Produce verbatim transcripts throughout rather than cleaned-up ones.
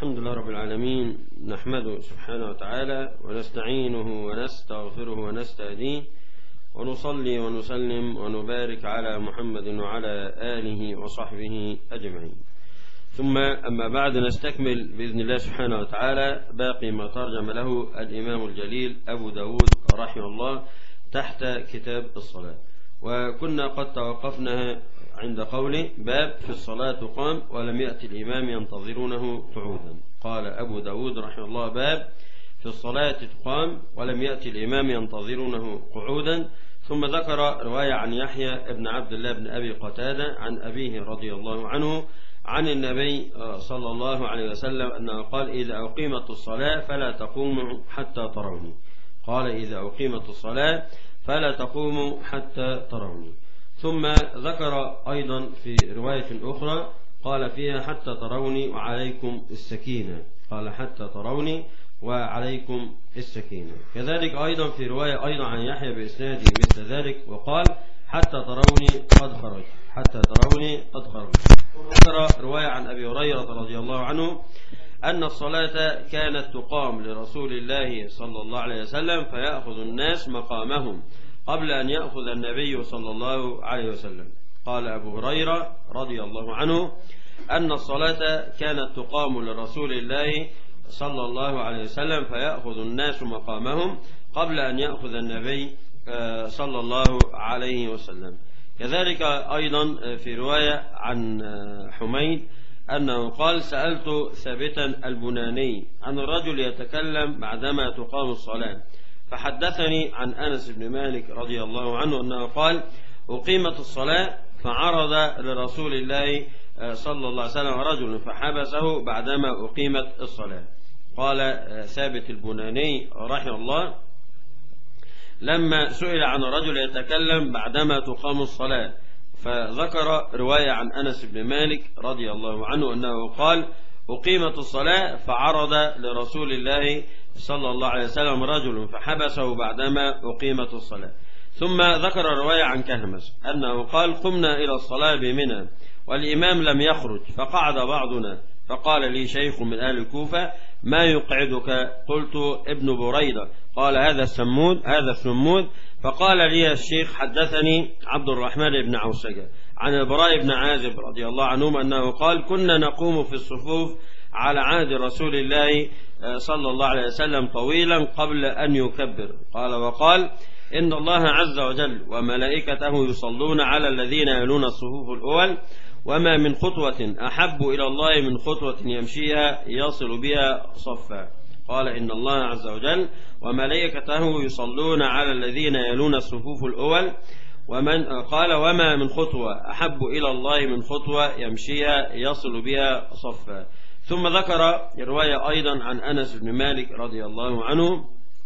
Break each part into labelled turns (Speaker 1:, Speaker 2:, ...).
Speaker 1: الحمد لله رب العالمين، نحمده سبحانه وتعالى ونستعينه ونستغفره ونستهديه، ونصلي ونسلم ونبارك على محمد وعلى آله وصحبه أجمعين. ثم أما بعد، نستكمل بإذن الله سبحانه وتعالى باقي ما ترجم له الإمام الجليل أبو داود رحمه الله تحت كتاب الصلاة. وكنا قد توقفنا عند قوله: باب في الصلاة تقام ولم يأتي الإمام ينتظرونه قعودا. قال أبو داود رحمه الله: باب في الصلاة تقام ولم يأتي الإمام ينتظرونه قعودا. ثم ذكر رواية عن يحيى بن عبد الله بن أبي قتادة عن أبيه رضي الله عنه عن النبي صلى الله عليه وسلم أنه قال: إذا أقيمت الصلاة فلا تقوموا حتى تروني. قال: إذا أقيمت الصلاة فلا تقوموا حتى تروني. ثم ذكر أيضا في رواية أخرى قال فيها: حتى تروني وعليكم السكينة. قال: حتى تروني وعليكم السكينة. كذلك أيضا في رواية أيضا عن يحيى بإسناده مثل ذلك، وقال: حتى تروني قد خرج. حتى تروني قد خرج. ذكر رواية عن أبي هريرة رضي الله عنه أن الصلاة كانت تقام لرسول الله صلى الله عليه وسلم فيأخذ الناس مقامهم قبل أن يأخذ النبي صلى الله عليه وسلم. قال أبو هريرة رضي الله عنه أن الصلاة كانت تقام لرسول الله صلى الله عليه وسلم فيأخذ الناس مقامهم قبل أن يأخذ النبي صلى الله عليه وسلم. كذلك أيضا في رواية عن حميد أنه قال: سألت ثابتا البناني عن الرجل يتكلم بعدما تقام الصلاة، فحدثني عن أنس بن مالك رضي الله عنه أنه قال: أقيمت الصلاة فعرض لرسول الله صلى الله عليه وسلم رجل فحبسه بعدما أقيمت الصلاة. قال ثابت البناني رحمه الله: لما سئل عن رجل يتكلم بعدما تقام الصلاة، فذكر رواية عن أنس بن مالك رضي الله عنه أنه قال: أقيمت الصلاة فعرض لرسول الله صلى الله عليه وسلم رجل فحبسه بعدما أقيمت الصلاة. ثم ذكر رواية عن كهمس أنه قال: قمنا إلى الصلاة بمنى والإمام لم يخرج، فقعد بعضنا، فقال لي شيخ من أهل الكوفة: ما يقعدك؟ قلت: ابن بريدة. قال: هذا السمود هذا السمود. فقال لي الشيخ: حدثني عبد الرحمن بن عوسجة عن البراء بن عازب رضي الله عنهم أنه قال: كنا نقوم في الصفوف على عهد رسول الله صلى الله عليه وسلم طويلا قبل أن يكبر. قال: وقال: إن الله عز وجل وملائكته يصلون على الذين يلون الصفوف الأول، وما من خطوة أحب إلى الله من خطوة يمشيها يصل بها صفا. قال: إن الله عز وجل وملائكته يصلون على الذين يلون الصفوف الأول، ومن قال: وما من خطوة أحب إلى الله من خطوة يمشيها يصل بها صفا. ثم ذكر رواية أيضا عن أنس بن مالك رضي الله عنه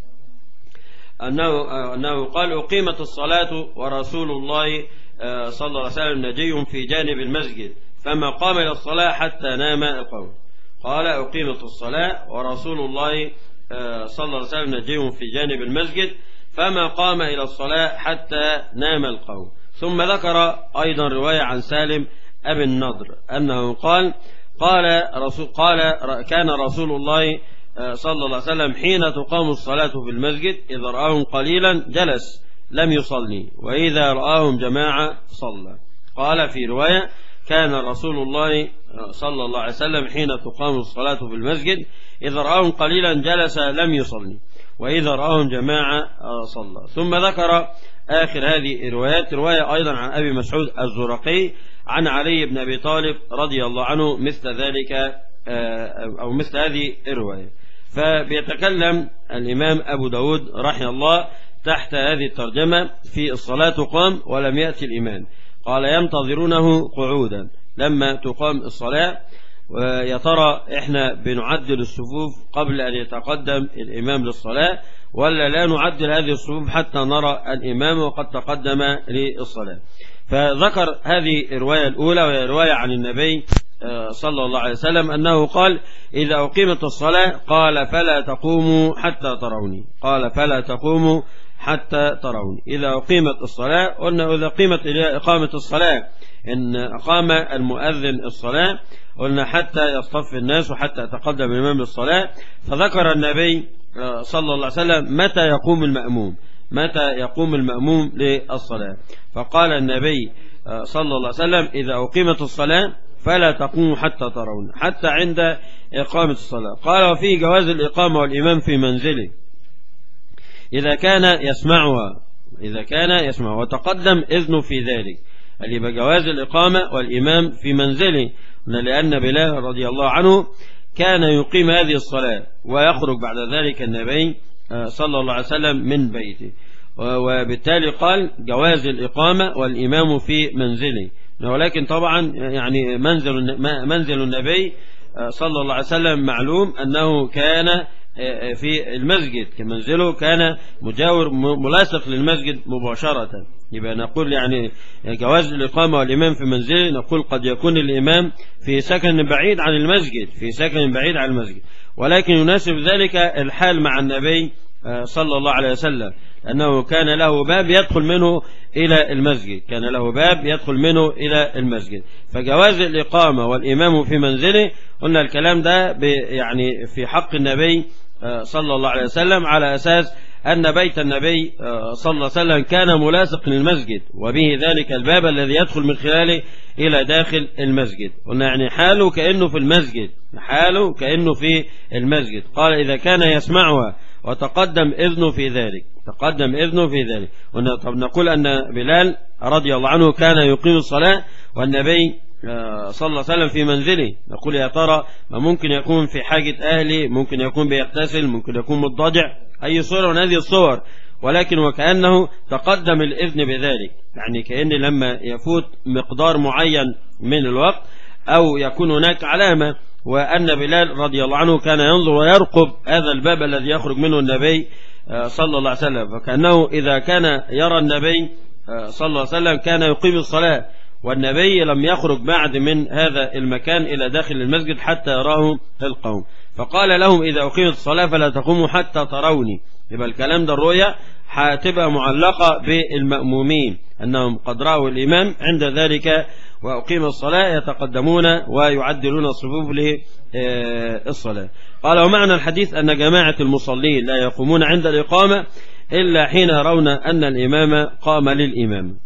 Speaker 1: أنه, أنه قال: أقيمت الصلاة ورسول الله صلى الله عليه وسلم نجي في جانب المسجد، فما قام إلى الصلاة حتى نام القوم. قال: أقيمت الصلاة ورسول الله صلى الله عليه وسلم نجي في جانب المسجد، فما قام إلى الصلاة حتى نام القوم. ثم ذكر أيضا رواية عن سالم أبي النضر أنه قال: قال رسول قال كان رسول الله صلى الله عليه وسلم حين تقام الصلاة في المسجد إذا رآهم قليلا جلس لم يصلي، وإذا رآهم جماعة صلى. قال في رواية: كان رسول الله صلى الله عليه وسلم حين تقام الصلاة في المسجد إذا رآهم قليلا جلس لم يصلي، وإذا رآهم جماعة صلى. ثم ذكر آخر هذه الروايات رواية أيضا عن أبي مسعود الزرقي عن علي بن أبي طالب رضي الله عنه مثل ذلك أو مثل هذه الرواية. فبيتكلم الإمام أبو داود رحمه الله تحت هذه الترجمة: في الصلاة تقام ولم يأتي الإمام. قال: ينتظرونه قعودا لما تقام الصلاة. ويا ترى إحنا بنعدل الصفوف قبل أن يتقدم الإمام للصلاة، ولا لا نعدل هذه الصفوف حتى نرى الإمام وقد تقدم للصلاة؟ فذكر هذه الرواية الأولى، وهي رواية عن النبي صلى الله عليه وسلم أنه قال: إذا أقيمت الصلاة قال: فلا تقوموا حتى تروني. قال: فلا تقوموا حتى تروني. إذا أقيمت الصلاة، قلنا إذا قيمت إقامة الصلاة إن أقام المؤذن الصلاة قلنا حتى يصطف الناس وحتى يتقدم الإمام بالصلاة، فذكر النبي صلى الله عليه وسلم متى يقوم المأموم متى يقوم المأموم للصلاة. فقال النبي صلى الله عليه وسلم إذا أقيمت الصلاة فلا تقوموا حتى ترون، حتى عند إقامة الصلاة. قال وفيه جواز الإقامة والإمام في منزله إذا كان يسمعها إذا كان يسمعها وتقدم إذنه في ذلك، اللي بجواز الإقامة والإمام في منزله، لأن بلال رضي الله عنه كان يقيم هذه الصلاة ويخرج بعد ذلك النبي صلى الله عليه وسلم من بيته، وبالتالي قال جواز الإقامة والإمام في منزله. ولكن طبعا يعني منزل منزل النبي صلى الله عليه وسلم معلوم أنه كان في المسجد، كمنزله كان مجاور ملاصق للمسجد مباشرة. يبقى نقول يعني جواز الإقامة والإمام في منزله، نقول قد يكون الإمام في سكن بعيد عن المسجد في سكن بعيد عن المسجد ولكن يناسب ذلك الحال مع النبي صلى الله عليه وسلم، أنه كان له باب يدخل منه إلى المسجد كان له باب يدخل منه إلى المسجد. فجواز الإقامة والإمام في منزله قلنا الكلام ده يعني في حق النبي صلى الله عليه وسلم على أساس أن بيت النبي صلى الله عليه وسلم كان ملاصق للمسجد، وبه ذلك الباب الذي يدخل من خلاله إلى داخل المسجد. قلنا يعني حاله كأنه في المسجد حاله كأنه في المسجد. قال إذا كان يسمعها وتقدم إذنه في ذلك تقدم إذنه في ذلك نقول أن بلال رضي الله عنه كان يقيم الصلاة والنبي صلى الله عليه وسلم في منزله. نقول يا ترى ما ممكن يكون في حاجة أهلي، ممكن يكون بيغتسل، ممكن يكون مضطجع، أي صورة من هذه الصور، ولكن وكأنه تقدم الإذن بذلك، يعني كأن لما يفوت مقدار معين من الوقت أو يكون هناك علامة، وأن بلال رضي الله عنه كان ينظر ويرقب هذا الباب الذي يخرج منه النبي صلى الله عليه وسلم، فكأنه إذا كان يرى النبي صلى الله عليه وسلم كان يقيم الصلاة، والنبي لم يخرج بعد من هذا المكان إلى داخل المسجد حتى يراه القوم. فقال لهم إذا أقيمت الصلاة فلا تقوموا حتى تروني. يبقى الكلام ده الرؤيا هتبقى معلقة بالمأمومين أنهم قد رأوا الإمام عند ذلك وأقيم الصلاة يتقدمون ويعدلون الصفوف للصلاة. قال ومعنى الحديث أن جماعة المصلين لا يقومون عند الإقامة إلا حين يرون أن الإمام قام للإمام.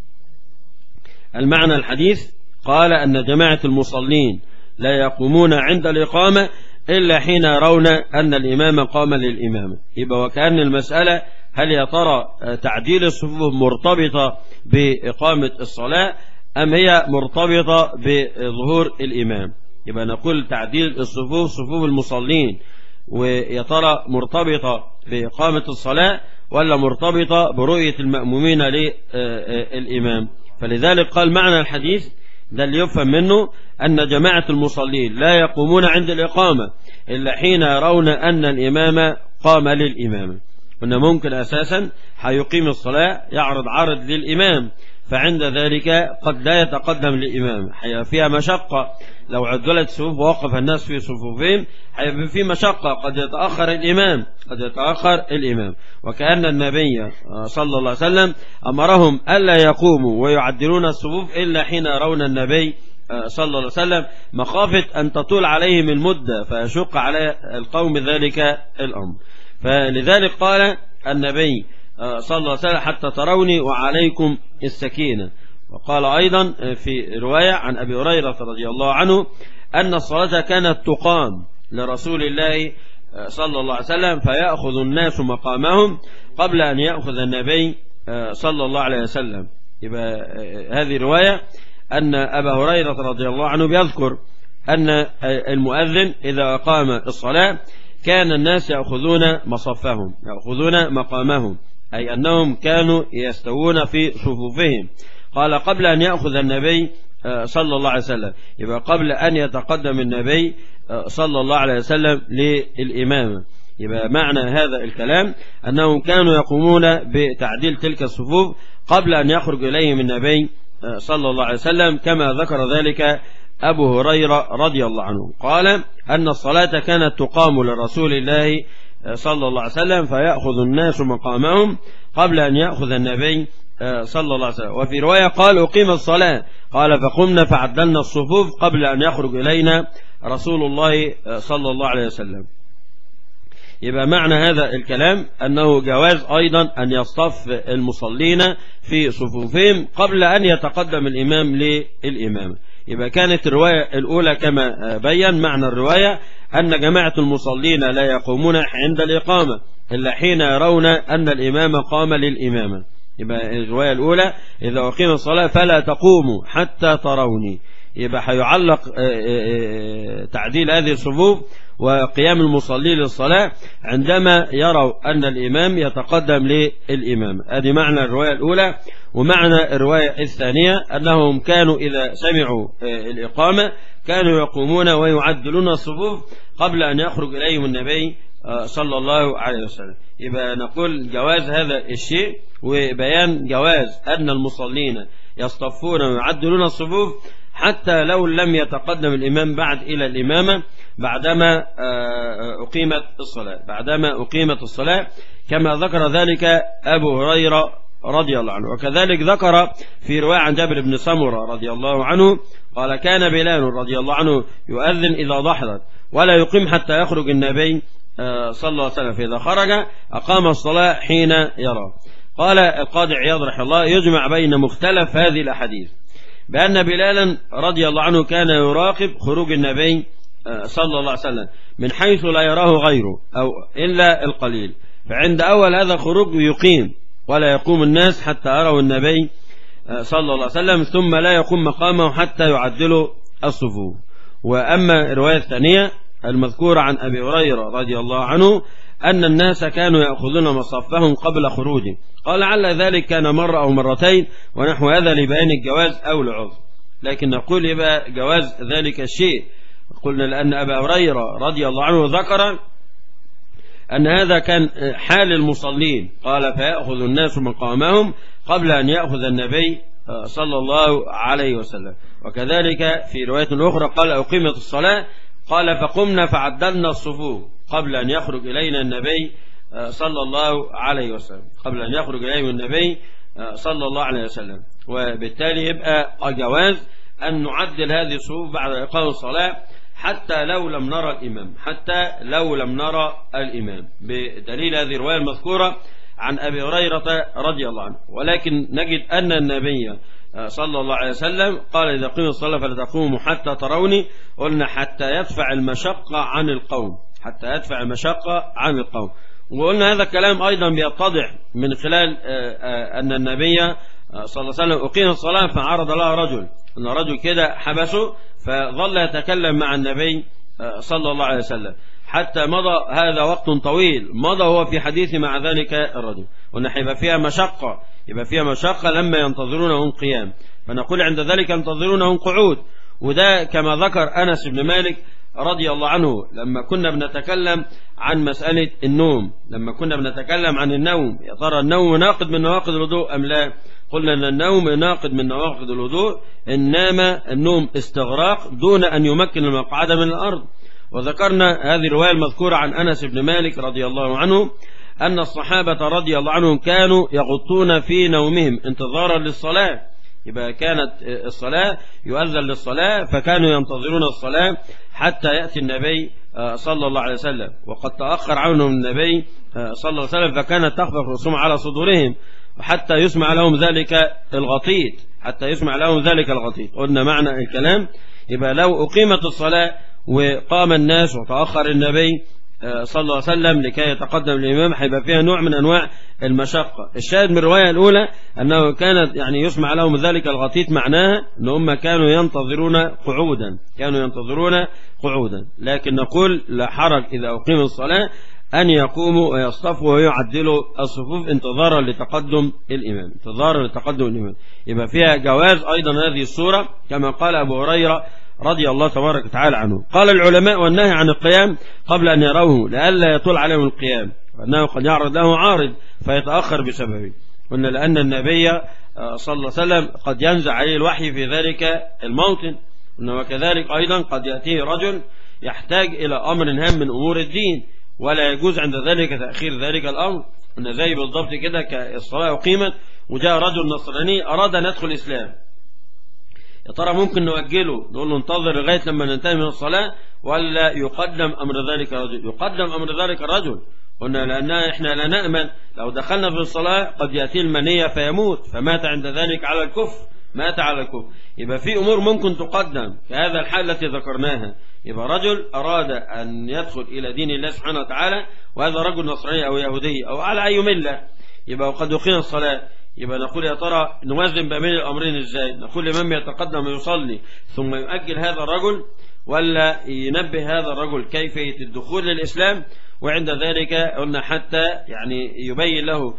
Speaker 1: المعنى الحديث قال أن جماعة المصلين لا يقومون عند الإقامة إلا حين يرون أن الإمام قام للإمام. يبقى وكأن المسألة هل يا ترى تعديل الصفوف مرتبطة بإقامة الصلاة أم هي مرتبطة بظهور الإمام؟ يبقى نقول تعديل الصفوف صفوف المصلين ويا ترى مرتبطة بإقامة الصلاة ولا مرتبطة برؤية المأمومين للإمام. فلذلك قال معنى الحديث ده اللي يفهم منه أن جماعة المصلين لا يقومون عند الإقامة إلا حين يرون أن الإمام قام للإمام. قلنا ممكن أساسا هيقيم الصلاة يعرض عرض للإمام، فعند ذلك قد لا يتقدم للإمام، فيها مشقة. لو عدلت صفوف ووقف الناس في صفوفهم هيبقى في مشقة، قد يتأخر الإمام قد يتأخر الإمام. وكأن النبي صلى الله عليه وسلم أمرهم ألا يقوموا ويعدلون الصفوف إلا حين يرون النبي صلى الله عليه وسلم، مخافة أن تطول عليهم المدة فيشق على القوم ذلك الأمر. فلذلك قال النبي صلى الله عليه وسلم حتى تروني وعليكم السكينة. وقال أيضا في رواية عن أبي هريرة رضي الله عنه أن الصلاة كانت تقام لرسول الله صلى الله عليه وسلم فيأخذ الناس مقامهم قبل أن يأخذ النبي صلى الله عليه وسلم. يبقى هذه رواية أن أبا هريرة رضي الله عنه بيذكر أن المؤذن إذا أقام الصلاة كان الناس يأخذون مصفهم يأخذون مقامهم، أي أنهم كانوا يستوون في صفوفهم. قال قبل أن يأخذ النبي صلى الله عليه وسلم، يبقى قبل أن يتقدم النبي صلى الله عليه وسلم للإمامة. يبقى معنى هذا الكلام أنهم كانوا يقومون بتعديل تلك الصفوف قبل أن يخرج إليهم النبي صلى الله عليه وسلم، كما ذكر ذلك أبو هريرة رضي الله عنه. قال أن الصلاة كانت تقام لرسول الله صلى الله عليه وسلم فيأخذ الناس مقامهم قبل أن يأخذ النبي صلى الله عليه وسلم. وفي رواية قال أقيم الصلاة، قال فقمنا فعدلنا الصفوف قبل أن يخرج إلينا رسول الله صلى الله عليه وسلم. يبقى معنى هذا الكلام أنه جواز أيضا أن يصطف المصلين في صفوفهم قبل أن يتقدم الإمام للإمامة. يبقى كانت الرواية الأولى كما بيّن معنى الرواية أن جماعة المصلين لا يقومون عند الإقامة إلا حين يرون أن الإمام قام للإمامة. يبقى الرواية الأولى إذا أقيم الصلاة فلا تقوموا حتى تروني. يبقى هيعلق تعديل هذه الصفوف وقيام المصلين للصلاة عندما يروا أن الإمام يتقدم للإمام. هذه معنى الرواية الأولى. ومعنى الرواية الثانية أنهم كانوا إذا سمعوا الإقامة كانوا يقومون ويعدلون الصفوف قبل أن يخرج إليهم النبي صلى الله عليه وسلم. يبقى نقول جواز هذا الشيء وبيان جواز أن المصلين يصطفون ويعدلون الصفوف حتى لو لم يتقدم الإمام بعد إلى الإمامة بعدما أقيمت الصلاة بعدما أقيمت الصلاة كما ذكر ذلك أبو هريرة رضي الله عنه. وكذلك ذكر في رواية عن جابر بن سمرة رضي الله عنه قال كان بلال رضي الله عنه يؤذن إذا ضحلت ولا يقيم حتى يخرج النبي صلى الله عليه وسلم، فإذا خرج أقام الصلاة حين يرى. قال القاضي عياض رحمه الله يجمع بين مختلف هذه الأحاديث بأن بلالا رضي الله عنه كان يراقب خروج النبي صلى الله عليه وسلم من حيث لا يراه غيره أو إلا القليل، فعند أول هذا الخروج يقيم ولا يقوم الناس حتى يروا النبي صلى الله عليه وسلم ثم لا يقوم مقامه حتى يعدلوا الصفوف. وأما الرواية الثانية المذكورة عن أبي هريرة رضي الله عنه أن الناس كانوا يأخذون مصافهم قبل خروجه، قال لعل ذلك كان مرة أو مرتين ونحو هذا لبيان الجواز أو العذر. لكن نقول يبقى جواز ذلك الشيء قلنا لأن أبا هريرة رضي الله عنه ذكر أن هذا كان حال المصلين، قال فيأخذ الناس مقامهم قبل أن يأخذ النبي صلى الله عليه وسلم. وكذلك في رواية أخرى قال أقيمت الصلاة قال فقمنا فعدلنا الصفوف قبل أن يخرج إلينا النبي صلى الله عليه وسلم قبل أن يخرج إلينا النبي صلى الله عليه وسلم. وبالتالي يبقى جواز أن نعدل هذه الصفوف بعد إقامة الصلاة حتى لو لم نرى الإمام حتى لو لم نرى الإمام بدليل هذه الرواية المذكورة عن أبي هريرة رضي الله عنه. ولكن نجد أن النبي صلى الله عليه وسلم قال إذا قيم الصلاة فلا تقوموا حتى تروني، قلنا حتى يدفع المشقة عن القوم حتى يدفع المشقة عن القوم. وقلنا هذا الكلام أيضا بيتضح من خلال أن النبي صلى الله عليه وسلم أقيم الصلاة فعرض لها رجل، أن رجل كده حبسه فظل يتكلم مع النبي صلى الله عليه وسلم حتى مضى هذا وقت طويل، مضى هو في حديث مع ذلك الرجل. قلنا يبقى فيها مشقة يبقى فيها مشقة لما ينتظرونهم قيام، فنقول عند ذلك ينتظرونهم قعود. وده كما ذكر أنس بن مالك رضي الله عنه لما كنا بنتكلم عن مسألة النوم لما كنا بنتكلم عن النوم يا ترى النوم ناقض من نواقض الوضوء أم لا؟ قلنا أن النوم ناقض من نواقض الوضوء إن نام النوم استغراق دون أن يمكن المقعد من الأرض. وذكرنا هذه الرواية المذكورة عن أنس بن مالك رضي الله عنه أن الصحابة رضي الله عنهم كانوا يغطون في نومهم انتظارا للصلاة. يبقى كانت الصلاة يؤذن للصلاة فكانوا ينتظرون الصلاة حتى يأتي النبي صلى الله عليه وسلم، وقد تأخر عنهم النبي صلى الله عليه وسلم فكانت تخفق رؤوسهم على صدورهم حتى يسمع لهم ذلك الغطيط حتى يسمع لهم ذلك الغطيط. قلنا معنى الكلام يبقى لو أقيمت الصلاة وقام الناس وتأخر النبي صلى الله عليه وسلم لكي يتقدم الإمام هيبقى فيها نوع من أنواع المشقة. الشاهد من الرواية الأولى أنه كانت يعني يسمع لهم ذلك الغطيط معناها أن هم كانوا ينتظرون قعودا كانوا ينتظرون قعودا لكن نقول لا حرج إذا أقيم الصلاة أن يقوموا ويصطفوا ويعدلوا الصفوف انتظارا لتقدم الإمام انتظارا لتقدم الإمام. يبقى فيها جواز أيضا هذه الصورة كما قال أبو هريرة رضي الله تبارك وتعالى عنه. قال العلماء والنهي عن القيام قبل أن يروه لئلا يطول عليهم القيام فإنه قد يعرض له عارض فيتأخر بسببه. قلنا لأن النبي صلى الله عليه وسلم قد ينزع عليه الوحي في ذلك الموطن، وكذلك أيضا قد يأتيه رجل يحتاج إلى أمر هام من أمور الدين ولا يجوز عند ذلك تأخير ذلك الأمر. إن زي بالضبط كده كالصلاة أقيمت وجاء رجل نصراني أراد أن يدخل الإسلام، يا ترى ممكن نؤجله نقول له انتظر لغاية لما ننتهي من الصلاة، ولا يقدم أمر ذلك الرجل؟ يقدم أمر ذلك الرجل. قلنا لأن إحنا لا نأمن لو دخلنا في الصلاة قد يأتي المنية فيموت، فمات عند ذلك على الكفر، مات على الكفر. يبقى في أمور ممكن تقدم في هذا الحال التي ذكرناها. يبقى رجل أراد أن يدخل إلى دين الله سبحانه وتعالى، وهذا رجل نصراني أو يهودي أو على أي ملة، يبقى وقد يقيم الصلاة، يبقى نقول يا ترى نوازن بين الأمرين إزاي؟ نقول لمن يتقدم ويصلي ثم يؤجل هذا الرجل، ولا ينبه هذا الرجل كيفية الدخول للإسلام؟ وعند ذلك قلنا حتى يعني يبين له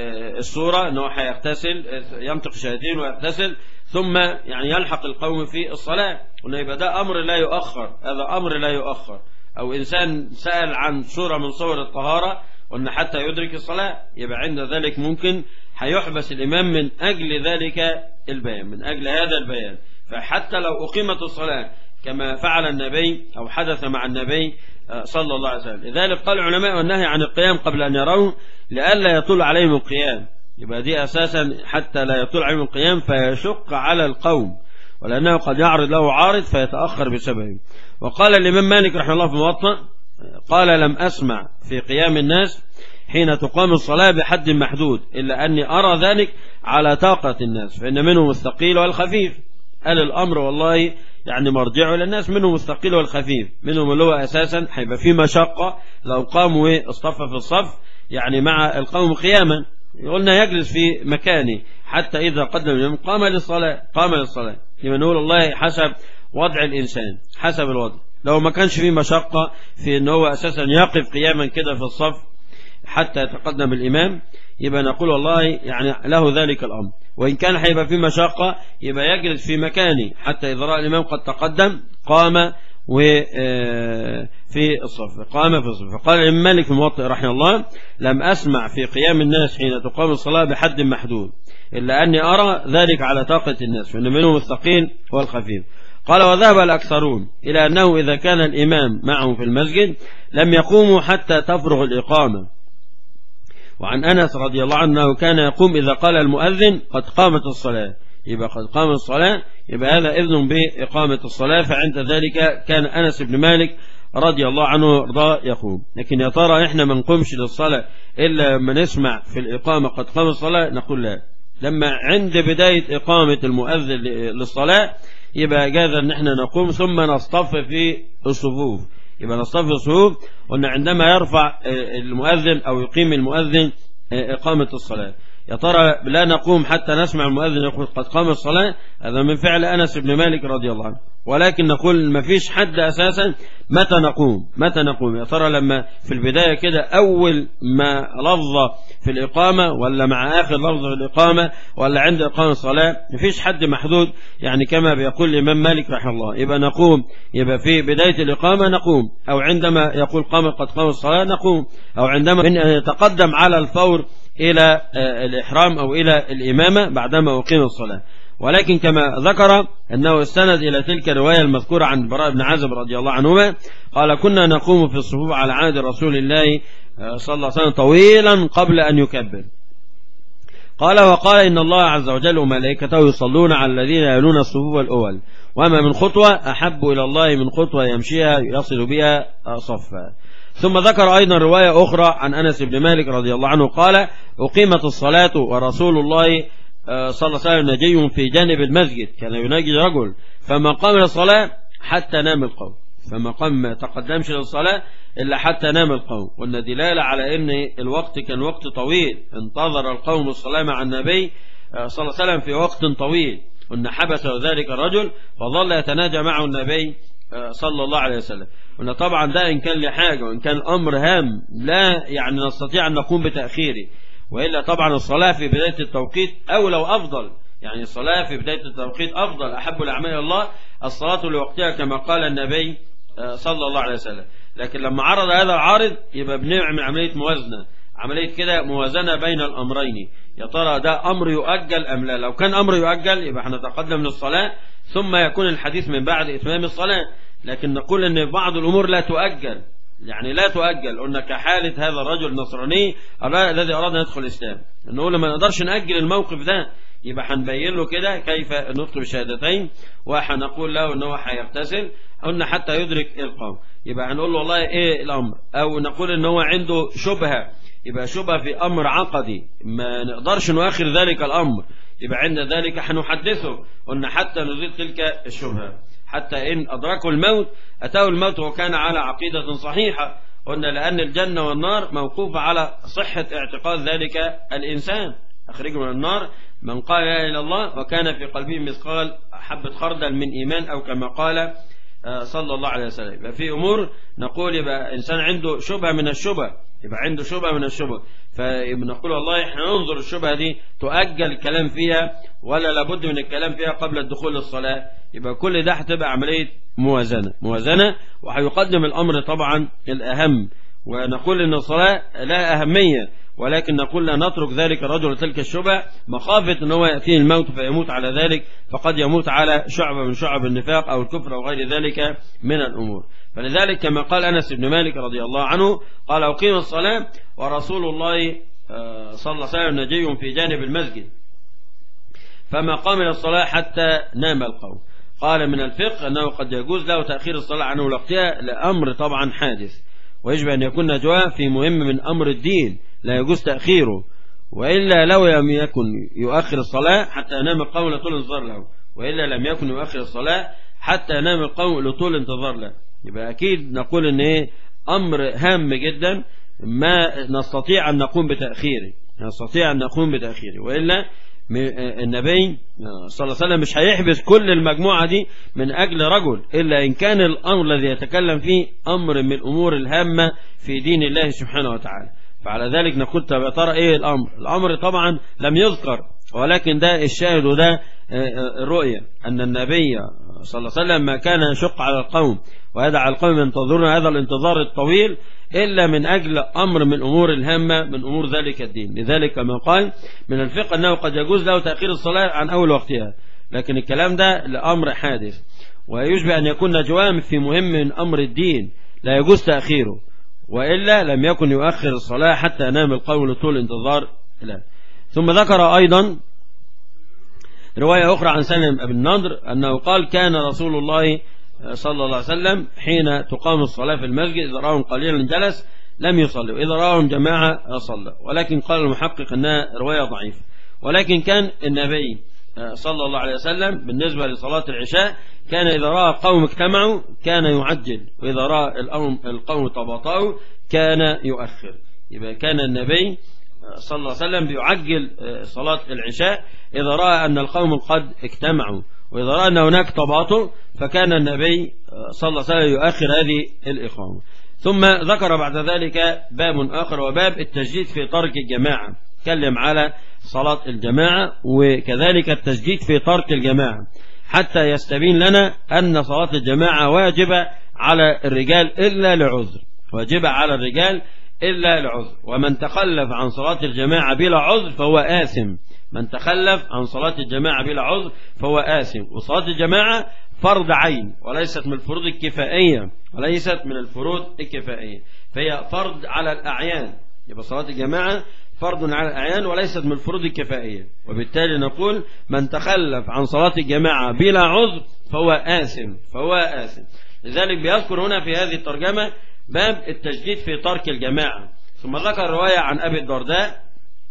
Speaker 1: الصورة أنه هيغتسل، ينطق شهادتين ويغتسل، ثم يعني يلحق القوم في الصلاة. قلنا يبقى ده أمر لا يؤخر، هذا أمر لا يؤخر. أو إنسان سأل عن صورة من صور الطهارة، قلنا حتى يدرك الصلاة، يبقى عند ذلك ممكن هيحبس الإمام من أجل ذلك البيان، من أجل هذا البيان. فحتى لو أقيمت الصلاة كما فعل النبي أو حدث مع النبي صلى الله عليه وسلم. لذلك قال العلماء النهي عن القيام قبل أن يروه لئلا يطول عليهم القيام، يبقى دي أساسا حتى لا يطول عليهم القيام فيشق على القوم، ولأنه قد يعرض له عارض فيتأخر بسببه. وقال الإمام مالك رحمه الله في الموطأ قال لم أسمع في قيام الناس حين تقام الصلاة بحد محدود، إلا أني أرى ذلك على طاقة الناس، فإن منهم الثقيل والخفيف. قال الأمر والله يعني مرجعه للناس، منهم الثقيل والخفيف، منهم اللي هو أساسا هيبقى فيه مشقة لو قاموا الصف في الصف يعني مع القوم قياما، قلنا يجلس في مكانه حتى إذا قدم الإمام قام للصلاة، قام للصلاة. يبقى نقول الله حسب وضع الإنسان، حسب الوضع. لو ما كانش فيه مشقة في أنه هو أساسا يقف قياما كده في الصف حتى يتقدم الإمام، يبقى نقول والله يعني له ذلك الأمر. وإن كان هيبقى فيه مشقة يبقى يجلس في مكانه حتى إذا رأى الإمام قد تقدم قام وفي الصف، قام في الصف. فقال الإمام مالك في الموطأ رحمه الله لم أسمع في قيام الناس حين تقام الصلاة بحد محدود، إلا أني أرى ذلك على طاقة الناس، فإن منهم الثقيل والخفيف. قال وذهب الأكثرون إلى أنه إذا كان الإمام معهم في المسجد لم يقوموا حتى تفرغ الإقامة. وعن أنس رضي الله عنه كان يقوم إذا قال المؤذن قد قامت الصلاة، يبقى قد قامت الصلاة، يبقى هذا إذن بإقامة الصلاة. فعند ذلك كان أنس بن مالك رضي الله عنه رضا يقوم. لكن يا ترى إحنا ما نقومش للصلاة إلا لما نسمع في الإقامة قد قامت الصلاة؟ نقول لا، لما عند بداية إقامة المؤذن للصلاة يبقى جاز أن احنا نقوم ثم نصطف في الصفوف. يبقى نصطف في الصفوف، وأن عندما يرفع المؤذن أو يقيم المؤذن إقامة الصلاة يا ترى لا نقوم حتى نسمع المؤذن يقول قد قام الصلاة؟ هذا من فعل أنس بن مالك رضي الله عنه. ولكن نقول ما فيش حد أساسا متى نقوم، متى نقوم يا ترى لما في البداية كده أول ما لفظ في الإقامة، ولا مع آخر لفظ في الإقامة، ولا عند إقامة الصلاة؟ ما فيش حد محدود يعني كما بيقول الإمام مالك رحمه الله. يبقى نقوم، يبقى في بداية الإقامة نقوم، أو عندما يقول قام قد قام الصلاة نقوم، أو عندما يتقدم على الفور إلى الإحرام أو إلى الإمامة بعدما أقيم الصلاة. ولكن كما ذكر أنه استند إلى تلك الرواية المذكورة عن البراء بن عازب رضي الله عنهما قال كنا نقوم في الصفوف على عهد رسول الله صلى الله عليه وسلم طويلا قبل أن يكبر. قال وقال إن الله عز وجل وملائكته يصلون على الذين يلون الصفوف الأول، وما من خطوة أحب إلى الله من خطوة يمشيها يصل بها صفا. ثم ذكر أيضا رواية أخرى عن أنس بن مالك رضي الله عنه قال أقيمت الصلاة ورسول الله صلى الله عليه وسلم نجي في جانب المسجد، كان يناجي رجل فما قام للصلاة حتى نام القوم، فما قام ما تقدمش للصلاة إلا حتى نام القوم. وأن دلالة على أن الوقت كان وقت طويل، انتظر القوم الصلاة مع النبي صلى الله عليه وسلم في وقت طويل، وأن حبسه ذلك الرجل فظل يتناجى معه النبي صلى الله عليه وسلم. وأن طبعا ده إن كان لحاجة وإن كان أمر هام لا يعني نستطيع أن نقوم بتأخيره، وإلا طبعا الصلاة في بداية التوقيت أو لو أفضل، يعني الصلاة في بداية التوقيت أفضل، أحب الأعمال إلى الله الصلاة لوقتها كما قال النبي صلى الله عليه وسلم. لكن لما عرض هذا العارض يبقى بنعمل عملية موازنة، عملية كده موازنة بين الأمرين، يا ترى ده أمر يؤجل أم لا؟ لو كان أمر يؤجل يبقى هنتقدم للصلاة ثم يكون الحديث من بعد إتمام الصلاة. لكن نقول أن بعض الأمور لا تؤجل، يعني لا تؤجل. قلنا كحالة هذا الرجل النصراني الذي أراد أن يدخل الإسلام، نقول ما نقدرش نأجل الموقف ده، يبقى هنبين له كده كيف النطق بالشهادتين، وهنقول له ان هو هيغتسل، قلنا حتى يدرك القوم، يبقى هنقول له والله ايه الامر، او نقول ان هو عنده شبهه، يبقى شبهه في امر عقدي ما نقدرش نؤخر ذلك الامر، يبقى عند ذلك هنحدثه، قلنا حتى نزيل تلك الشبهه، حتى ان ادركه الموت اتاه الموت وكان على عقيده صحيحه، قلنا لان الجنه والنار موقوفه على صحه اعتقاد ذلك الانسان، أخرجه من النار من قال لا إله إلا الله وكان في قلبه مثقال حبة خردل من إيمان، أو كما قال صلى الله عليه وسلم. يبقى في أمور نقول يبقى إنسان عنده شبهة من الشبهة، يبقى عنده شبهة من الشبهة، فنقول والله احنا ننظر الشبهة دي تؤجل الكلام فيها ولا لابد من الكلام فيها قبل الدخول للصلاة، يبقى كل ده هتبقى عملية موازنة موازنة وهيقدم الأمر طبعا الأهم، ونقول إن الصلاة لا أهمية، ولكن نقول لا نترك ذلك الرجل تلك الشبهة مخافة أنه يأتيه الموت فيموت على ذلك، فقد يموت على شعبة من شعب النفاق أو الكفر أو غير ذلك من الأمور. فلذلك كما قال أنس بن مالك رضي الله عنه قال أقيم الصلاة ورسول الله صلى الله عليه وسلم نجي في جانب المسجد فما قام إلى الصلاة حتى نام القوم. قال من الفقه أنه قد يجوز له تأخير الصلاة عنه وقتها لأمر طبعا حادث، ويجب أن يكون نجواه في مهم من أمر الدين لا يجوز تأخيره، وإلا لو لم يكن يؤخر الصلاة حتى ينام القوم لطول انتظار له، وإلا لم يكن يؤخر الصلاة حتى ينام القوم لطول انتظار له. يبقى أكيد نقول إن إيه أمر هام جدا ما نستطيع أن نقوم بتأخيره، نستطيع أن نقوم بتأخيره، وإلا النبي صلى الله عليه وسلم مش هيحبس كل المجموعة دي من أجل رجل، إلا إن كان الأمر الذي يتكلم فيه أمر من الأمور الهامة في دين الله سبحانه وتعالى. فعلى ذلك نقول طب يا ترى ايه الامر؟ الامر طبعا لم يذكر، ولكن ده الشاهد وده الرؤية ان النبي صلى الله عليه وسلم ما كان يشق على القوم ويدع القوم ينتظرون هذا الانتظار الطويل الا من اجل امر من الامور الهامة من امور ذلك الدين. لذلك كما قال من الفقه انه قد يجوز له تأخير الصلاة عن اول وقتها، لكن الكلام ده لامر حادث، ويشبه ان يكون نجوام في مهم من امر الدين لا يجوز تأخيره، وإلا لم يكن يؤخر الصلاة حتى ينام القوم لطول انتظار لا. ثم ذكر أيضا رواية أخرى عن سلم بن النضر أنه قال كان رسول الله صلى الله عليه وسلم حين تقام الصلاة في المسجد إذا رأهم قليلا جلس لم يصلي، وإذا رأهم جماعة صلى، ولكن قال المحقق أنها رواية ضعيفة. ولكن كان النبي صلى الله عليه وسلم بالنسبة لصلاة العشاء كان إذا رأى قوم اجتمعوا كان يعجل، وإذا رأى القوم تباطؤوا كان يؤخر. يبقى كان النبي صلى الله عليه وسلم بيعجل صلاة العشاء إذا رأى أن القوم قد اجتمعوا، وإذا رأى أن هناك تباطؤ فكان النبي صلى الله عليه وسلم يؤخر هذه الإقامة. ثم ذكر بعد ذلك باب آخر وباب التجديد في ترك الجماعة، تكلم على صلاة الجماعة وكذلك التجديد في ترك الجماعة حتى يستبين لنا أن صلاة الجماعة واجبة على الرجال إلا لعذر، واجبة على الرجال إلا لعذر، ومن تخلف عن صلاة الجماعة بلا عذر فهو آثم، من تخلف عن صلاة الجماعة بلا عذر فهو آثم. وصلاة الجماعة فرض عين وليست من الفروض الكفائية، وليست من الفروض الكفائية، فهي فرض على الأعيان. يبقى صلاة الجماعة فرض على الأعيان وليست من الفروض الكفائية، وبالتالي نقول من تخلف عن صلاة الجماعة بلا عذر فهو آثم، فهو آثم. لذلك بيذكر هنا في هذه الترجمة باب التجديد في ترك الجماعة. ثم ذكر رواية عن أبي الدرداء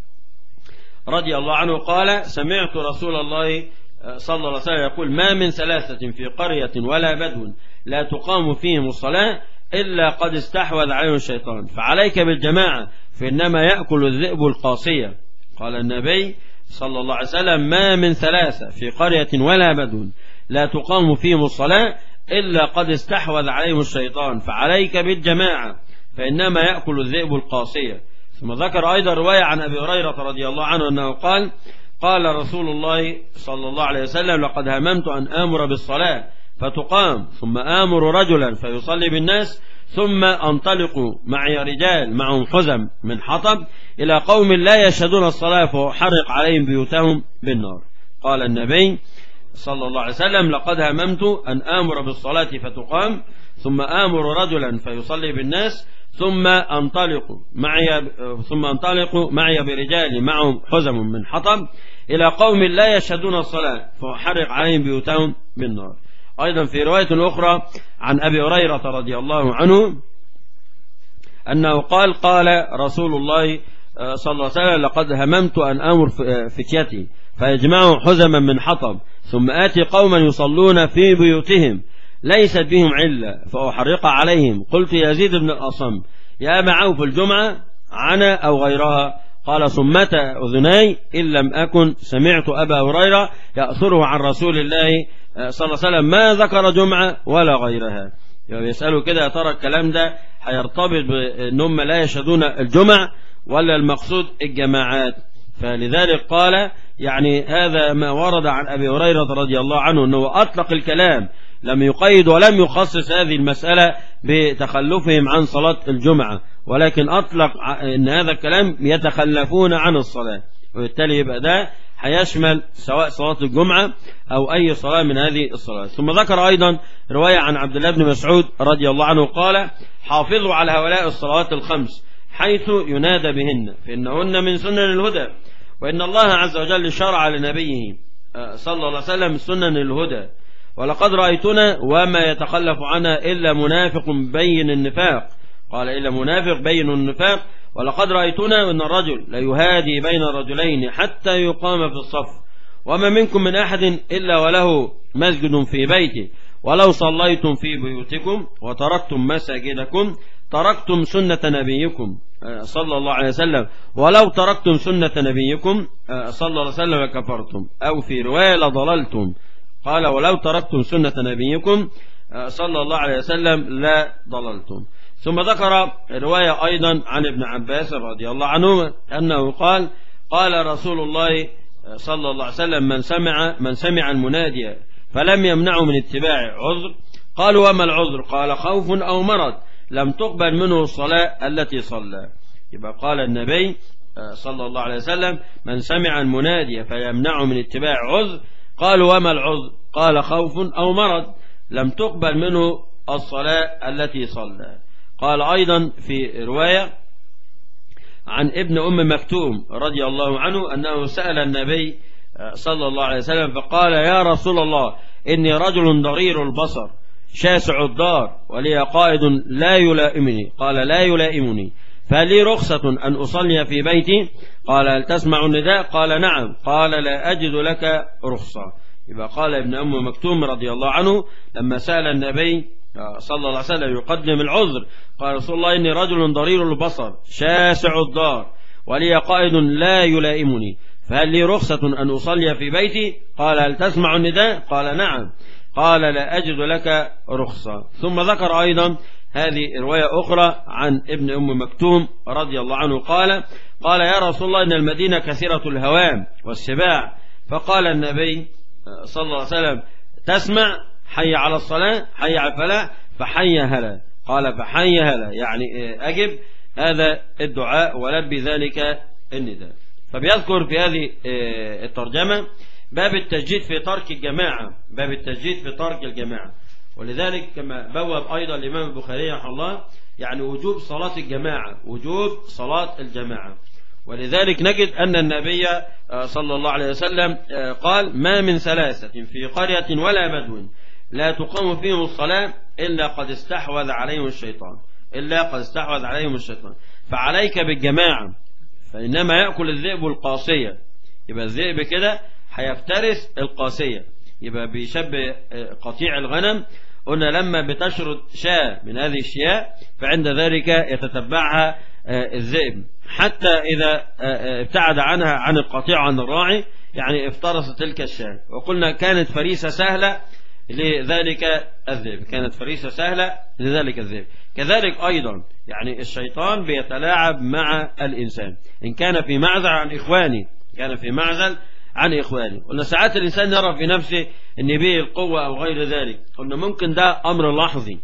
Speaker 1: رضي الله عنه قال سمعت رسول الله صلى الله عليه وسلم يقول ما من ثلاثة في قرية ولا بدو لا تقام فيهم الصلاة إلا قد استحوذ عليهم الشيطان فعليك بالجماعة فإنما يأكل الذئب القاصية. قال النبي صلى الله عليه وسلم ما من ثلاثة في قرية ولا بدو لا تقام فيهم الصلاة إلا قد استحوذ عليهم الشيطان فعليك بالجماعة فإنما يأكل الذئب القاصية. ثم ذكر أيضا رواية عن أبي هريرة رضي الله عنه أنه قال قال رسول الله صلى الله عليه وسلم لقد هممت أن آمر بالصلاة فتقام ثم آمر رجلا فيصلي بالناس ثم أنطلق معي رجال معهم حزم من حطب إلى قوم لا يشهدون الصلاة فأحرق عليهم بيوتهم بالنار. قال النبي صلى الله عليه وسلم لقد هممت أن آمر بالصلاة فتقام ثم آمر رجلا فيصلي بالناس ثم أنطلق معي ثم أنطلق معي برجال معهم حزم من حطب إلى قوم لا يشهدون الصلاة فأحرق عليهم بيوتهم بالنار. أيضا في رواية أخرى عن أبي هريرة رضي الله عنه أنه قال قال رسول الله صلى الله عليه وسلم لقد هممت أن أمر فتيتي فيجمعوا حزما من حطب ثم آتي قوما يصلون في بيوتهم ليست بهم علة فأحرق عليهم. قلت يزيد بن الأصم يا أبا عوف الجمعة عنا أو غيرها؟ قال صمت أذناي إن لم أكن سمعت أبا هريرة يأثره عن رسول الله صلى الله عليه وسلم ما ذكر جمعة ولا غيرها. يسألوا كده يا ترى الكلام ده هيرتبط بأنهم لا يشهدون الجمع ولا المقصود الجماعات؟ فلذلك قال يعني هذا ما ورد عن أبي هريرة رضي الله عنه أنه أطلق الكلام لم يقيد ولم يخصص هذه المسألة بتخلفهم عن صلاة الجمعة، ولكن أطلق أن هذا الكلام يتخلفون عن الصلاة، وبالتالي يبقى ده هيشمل سواء صلاة الجمعة أو أي صلاة من هذه الصلاة. ثم ذكر أيضا رواية عن عبد الله بن مسعود رضي الله عنه قال حافظوا على هؤلاء الصلوات الخمس حيث ينادى بهن فإنهن من سنن الهدى، وإن الله عز وجل شرع لنبيه صلى الله عليه وسلم سنن الهدى، ولقد رأيتنا وما يتخلف عنها إلا منافق بين النفاق. قال إلا منافق بين النفاق ولقد رأيتنا أن الرجل ليهادي بين الرجلين حتى يقام في الصف وما منكم من أحد إلا وله مسجد في بيته ولو صليتم في بيوتكم وتركتم مساجدكم تركتم سنة نبيكم صلى الله عليه وسلم ولو تركتم سنة نبيكم صلى الله عليه وسلم كفرتم أو في رواية لضللتم. قال ولو تركتم سنة نبيكم صلى الله عليه وسلم لا ضللتم. ثم ذكر رواية أيضا عن ابن عباس رضي الله عنه أنه قال قال رسول الله صلى الله عليه وسلم من سمع من سمع المنادي فلم يمنعه من اتباع عذر. قالوا وما العذر؟ قال خوف أو مرض لم تقبل منه الصلاة التي صلى. يبقى قال النبي صلى الله عليه وسلم من سمع المنادي فيمنعه من اتباع عذر. قالوا وما العذر؟ قال خوف أو مرض لم تقبل منه الصلاة التي صلى. قال أيضا في رواية عن ابن أم مكتوم رضي الله عنه أنه سأل النبي صلى الله عليه وسلم فقال يا رسول الله إني رجل ضرير البصر شاسع الدار ولي قائد لا يلائمني. قال لا يلائمني فلي رخصة أن أصلي في بيتي؟ قال هل تسمع النداء؟ قال نعم. قال لا أجد لك رخصة. يبقى قال ابن أم مكتوم رضي الله عنه لما سأل النبي صلى الله عليه وسلم يقدم العذر قال رسول الله إني رجل ضرير البصر شاسع الدار ولي قائد لا يلائمني فهل لي رخصة أن أصلي في بيتي؟ قال هل تسمع النداء؟ قال نعم. قال لا أجد لك رخصة. ثم ذكر أيضا هذه رواية أخرى عن ابن أم مكتوم رضي الله عنه قال قال يا رسول الله إن المدينة كثيرة الهوام والسباع. فقال النبي صلى الله عليه وسلم تسمع حي على الصلاة حي على الفلاح فحي هلا. قال فحي هلا يعني أجب هذا الدعاء ولبي ذلك النداء. فبيذكر في هذه الترجمة باب التجديد في ترك الجماعة باب التجديد في ترك الجماعة. ولذلك كما بوب أيضا الإمام البخاري رحمه الله يعني وجوب صلاة الجماعة وجوب صلاة الجماعة. ولذلك نجد أن النبي صلى الله عليه وسلم قال ما من ثلاثة في قرية ولا بدو لا تقام فيهم الصلاة إلا قد استحوذ عليهم الشيطان إلا قد استحوذ عليهم الشيطان فعليك بالجماعة فإنما يأكل الذئب القاسية. يبقى الذئب كده هيفترس القاسية. يبقى بيشبه قطيع الغنم. قلنا لما بتشرد شاة من هذه الشياء فعند ذلك يتتبعها الذئب حتى إذا ابتعد عنها عن القطيع عن الراعي يعني افترس تلك الشاة. وقلنا كانت فريسة سهلة لذلك الذئب كانت فريسة سهلة لذلك الذئب. كذلك أيضا يعني الشيطان بيتلاعب مع الإنسان إن كان في معزل عن إخواني كان في معزل عن إخواني. قلنا ساعات الإنسان يرى في نفسه أن به القوة أو غير ذلك. قلنا ممكن ده أمر لحظي.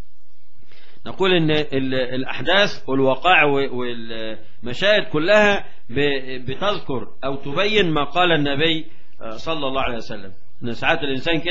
Speaker 1: نقول أن الأحداث والوقائع والمشاهد كلها بتذكر أو تبين ما قال النبي صلى الله عليه وسلم. أن ساعات الإنسان كده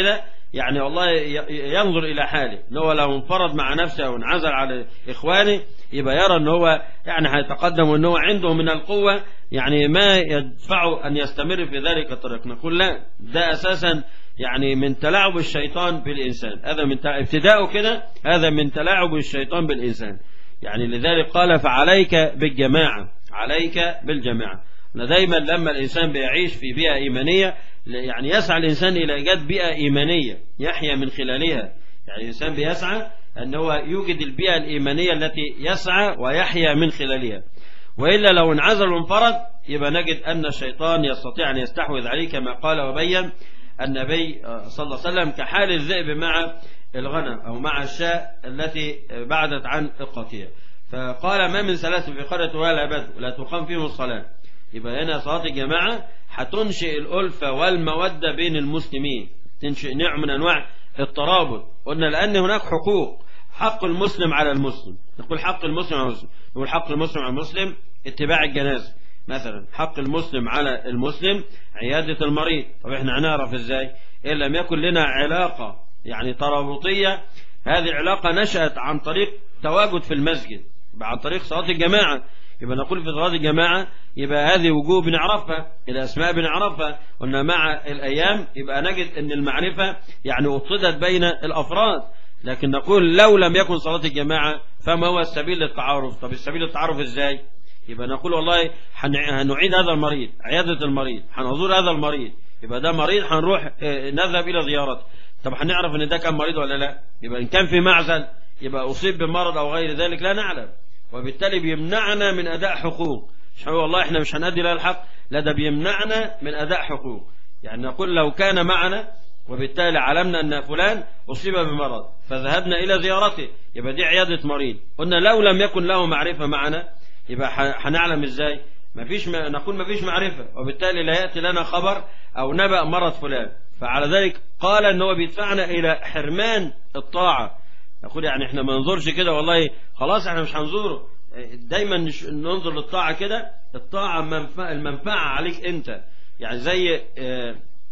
Speaker 1: يعني والله ينظر إلى حاله، إن هو لو انفرد مع نفسه أو انعزل على إخوانه يبقى يرى أن هو يعني هيتقدم وأن هو عنده من القوة يعني ما يدفعه أن يستمر في ذلك الطريق. نقول لا، ده أساسا يعني من تلاعب الشيطان بالإنسان، هذا من ابتداءه كده، هذا من تلاعب الشيطان بالإنسان. يعني لذلك قال فعليك بالجماعة، عليك بالجماعة. دايما لما الإنسان بيعيش في بيئة إيمانية يعني يسعى الإنسان إلى إيجاد بيئة إيمانية يحيا من خلالها. يعني الإنسان بيسعى أن هو يوجد البيئة الإيمانية التي يسعى ويحيا من خلالها، وإلا لو انعزل وانفرد يبقى نجد أن الشيطان يستطيع أن يستحوذ عليه، كما قال وبين النبي صلى الله عليه وسلم كحال الذئب مع الغنم أو مع الشاة التي بعدت عن القطيع. فقال ما من ثلاث في قرية ولا بدو لا تقام فيهم الصلاة. يبقى هنا صلاة الجماعة هتنشئ الألفة والمودة بين المسلمين، تنشئ نوع من أنواع الترابط. قلنا لأن هناك حقوق، حق المسلم على المسلم، نقول حق المسلم على المسلم، نقول حق المسلم على المسلم اتباع الجنازة مثلا، حق المسلم على المسلم عيادة المريض. طب احنا هنعرف ازاي؟ إن لم يكن لنا علاقة يعني ترابطية، هذه العلاقة نشأت عن طريق تواجد في المسجد، عن طريق صلاة الجماعة. يبقى نقول في صلاة الجماعة يبقى هذه وجوه بنعرفها، الأسماء بنعرفها، قلنا مع الأيام يبقى نجد أن المعرفة يعني أطلدت بين الأفراد. لكن نقول لو لم يكن صلاة الجماعة فما هو السبيل للتعارف؟ طب السبيل للتعارف إزاي؟ يبقى نقول والله هنعيد هذا المريض، عيادة المريض، هنزور هذا المريض، يبقى ده مريض هنروح نذهب إلى زيارته. طب هنعرف أن ده كان مريض ولا لا؟ يبقى إن كان في معزل يبقى أصيب بمرض أو غير ذلك لا نعلم، وبالتالي بيمنعنا من أداء حقوق. مش هو والله إحنا مش هنأدي له الحق، لا ده بيمنعنا من أداء حقوق. يعني نقول لو كان معنا وبالتالي علمنا أن فلان أصيب بمرض فذهبنا إلى زيارته يبقى دي عيادة مريض. قلنا لو لم يكن له معرفة معنا يبقى هنعلم إزاي؟ مفيش ما نقول مفيش معرفة، وبالتالي لا يأتي لنا خبر أو نبأ مرض فلان. فعلى ذلك قال أنه بيدفعنا إلى حرمان الطاعة. نقول يعني احنا ما ننظرش كده والله خلاص احنا مش هنزوره، دايما ننظر للطاعة كده. الطاعة منفعة، المنفعة عليك انت. يعني زي اه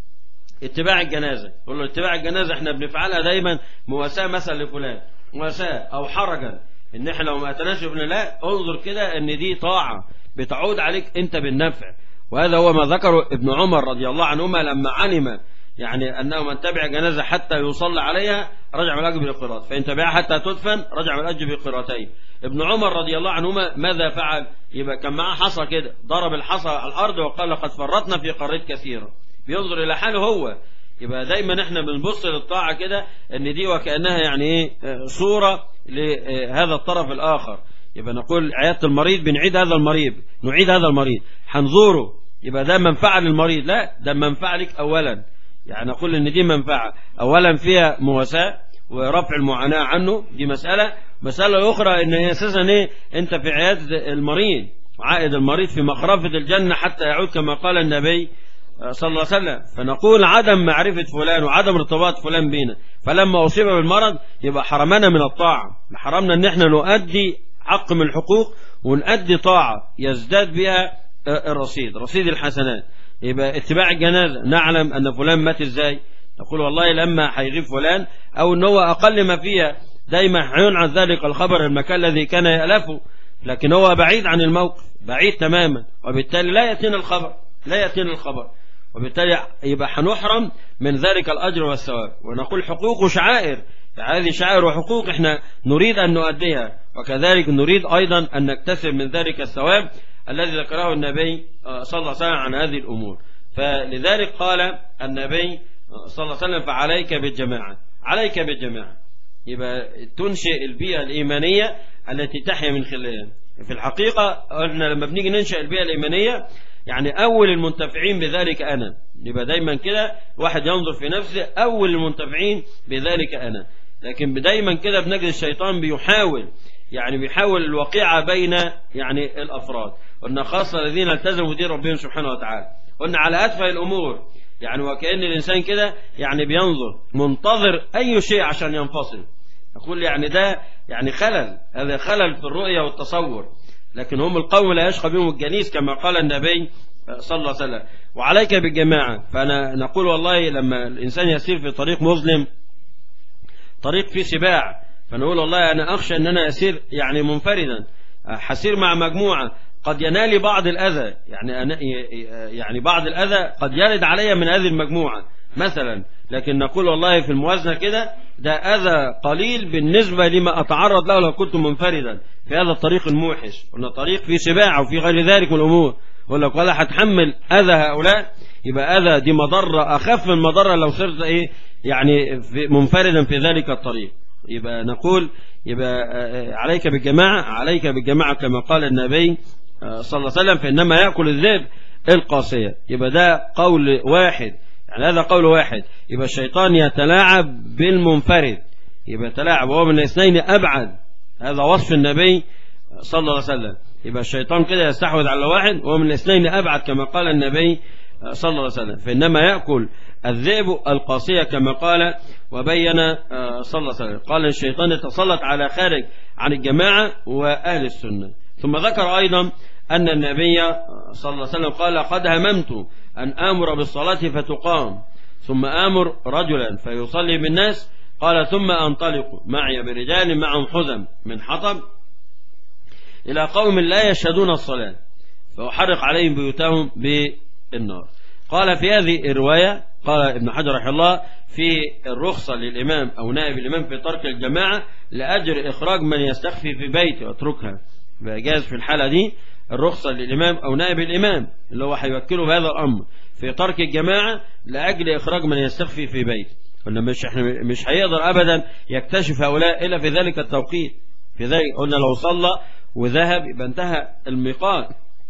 Speaker 1: اتباع الجنازة، قول له اتباع الجنازة احنا بنفعلها دايما مواساة مثلا لفلان، مواساة او حرجا، ان احنا لو ما اتناش ابن لا انظر كده ان دي طاعة بتعود عليك انت بالنفع. وهذا هو ما ذكره ابن عمر رضي الله عنهما لما علم يعني أنه من تبع جنازة حتى يصلى عليها رجع من الأجر بالقراط، فإن تبعها حتى تدفن رجع من الأجر بالقراطين. ابن عمر رضي الله عنهما ماذا فعل؟ يبقى كان معاه حصى كده، ضرب الحصى على الأرض وقال لقد فرطنا في قريت كثيرا، بينظر إلى حاله هو. يبقى دايما احنا بنبص للطاعة كده ان دي وكأنها يعني ايه صورة لهذا الطرف الآخر. يبقى نقول عيادة المريض بنعيد هذا المريض، نعيد هذا المريض هنزوره، يبقى ده منفعة للمريض؟ لا، ده منفعة لك أولا. يعني نقول ان دي منفعة اولا فيها مواساة ورفع المعاناة عنه، دي مسألة. مسألة اخرى ان هي اساسا ايه انت في عيادة المريض، عائد المريض في مخرفة الجنة حتى يعود كما قال النبي صلى الله عليه وسلم. فنقول عدم معرفة فلان وعدم ارتباط فلان بينا، فلما اصيب بالمرض يبقى حرمنا من الطاعة، حرمنا ان احنا نؤدي حق من الحقوق ونؤدي طاعة يزداد بها الرصيد، رصيد الحسنات. يبقى اتباع الجنازة نعلم أن فلان مات ازاي، نقول والله لما هيغيب فلان أو أنه هو أقل ما فيها دايما هينعى ذلك الخبر المكان الذي كان يألفه، لكن هو بعيد عن الموقف، بعيد تماما، وبالتالي لا يأتينا الخبر، لا يأتينا الخبر، وبالتالي يبقى هنحرم من ذلك الأجر والثواب. ونقول حقوق وشعائر، هذه شعائر وحقوق احنا نريد أن نؤديها، وكذلك نريد أيضا أن نكتسب من ذلك الثواب الذي ذكره النبي صلى الله عليه وسلم عن هذه الأمور. فلذلك قال النبي صلى الله عليه وسلم فعليك بالجماعة، عليك بالجماعة. يبقى تنشئ البيئة الإيمانية التي تحيا من خلالها. في الحقيقة قلنا لما بنيجي ننشئ البيئة الإيمانية يعني أول المنتفعين بذلك أنا، يبقى دايما كده واحد ينظر في نفسه أول المنتفعين بذلك أنا. لكن دايما كده بنجد الشيطان بيحاول يعني بيحاول الوقيعة بين يعني الأفراد. قلنا خاصة الذين التزموا بدين ربهم سبحانه وتعالى، قلنا على أتفه الأمور، يعني وكأن الإنسان كده يعني بينظر منتظر أي شيء عشان ينفصل. أقول يعني ده يعني خلل، هذا خلل في الرؤية والتصور. لكن هم القوم لا يشقى بهم الجليس كما قال النبي صلى الله عليه وسلم. وعليك بالجماعة. فأنا نقول والله لما الإنسان يسير في طريق مظلم، طريق فيه سباع، فنقول والله أنا أخشى أن أنا أسير يعني منفردا، حسير مع مجموعة قد ينالي بعض الأذى، يعني أنا يعني بعض الأذى قد يرد علي من هذه المجموعة مثلا، لكن نقول والله في الموازنة كده ده أذى قليل بالنسبة لما أتعرض له لو كنت منفردا في هذا الطريق الموحش. قلنا طريق فيه سباع وفي غير ذلك من الأمور، يقول لك ولا هتحمل أذى هؤلاء، يبقى أذى دي مضرة أخف من مضرة لو صرت إيه يعني في منفردا في ذلك الطريق. يبقى نقول يبقى عليك بالجماعة، عليك بالجماعة كما قال النبي صلى الله عليه وسلم، فإنما يأكل الذئب القاسية. يبقى ده قول واحد، يعني هذا قول واحد. يبقى الشيطان يتلاعب بالمنفرد، يبقى يتلاعب وهو من الاثنين أبعد، هذا وصف النبي صلى الله عليه وسلم. يبقى الشيطان كده يستحوذ على واحد وهو من الاثنين أبعد كما قال النبي صلى الله عليه وسلم، فإنما يأكل الذئب القاسية كما قال وبين صلى الله عليه وسلم. قال الشيطان يتسلط على خارج عن الجماعة وأهل السنة. ثم ذكر أيضا أن النبي صلى الله عليه وسلم قال قد هممت أن آمر بالصلاة فتقام ثم آمر رجلا فيصلي بالناس، قال ثم أنطلق معي برجال معهم حزم من حطب إلى قوم لا يشهدون الصلاة فأحرق عليهم بيوتهم بالنار. قال في هذه الرواية قال ابن حجر رحمه الله في الرخصة للإمام أو نائب الإمام في ترك الجماعة لأجر إخراج من يستخفي في بيته واتركها، بإجاز في الحالة دي الرخصة للإمام أو نائب الإمام اللي هو هيوكله بهذا الأمر في ترك الجماعة لأجل إخراج من يستخفي في بيته. قلنا مش احنا مش هيقدر أبدا يكتشف هؤلاء إلا في ذلك التوقيت، في ذلك قلنا لو صلى وذهب يبقى انتهى الميقات،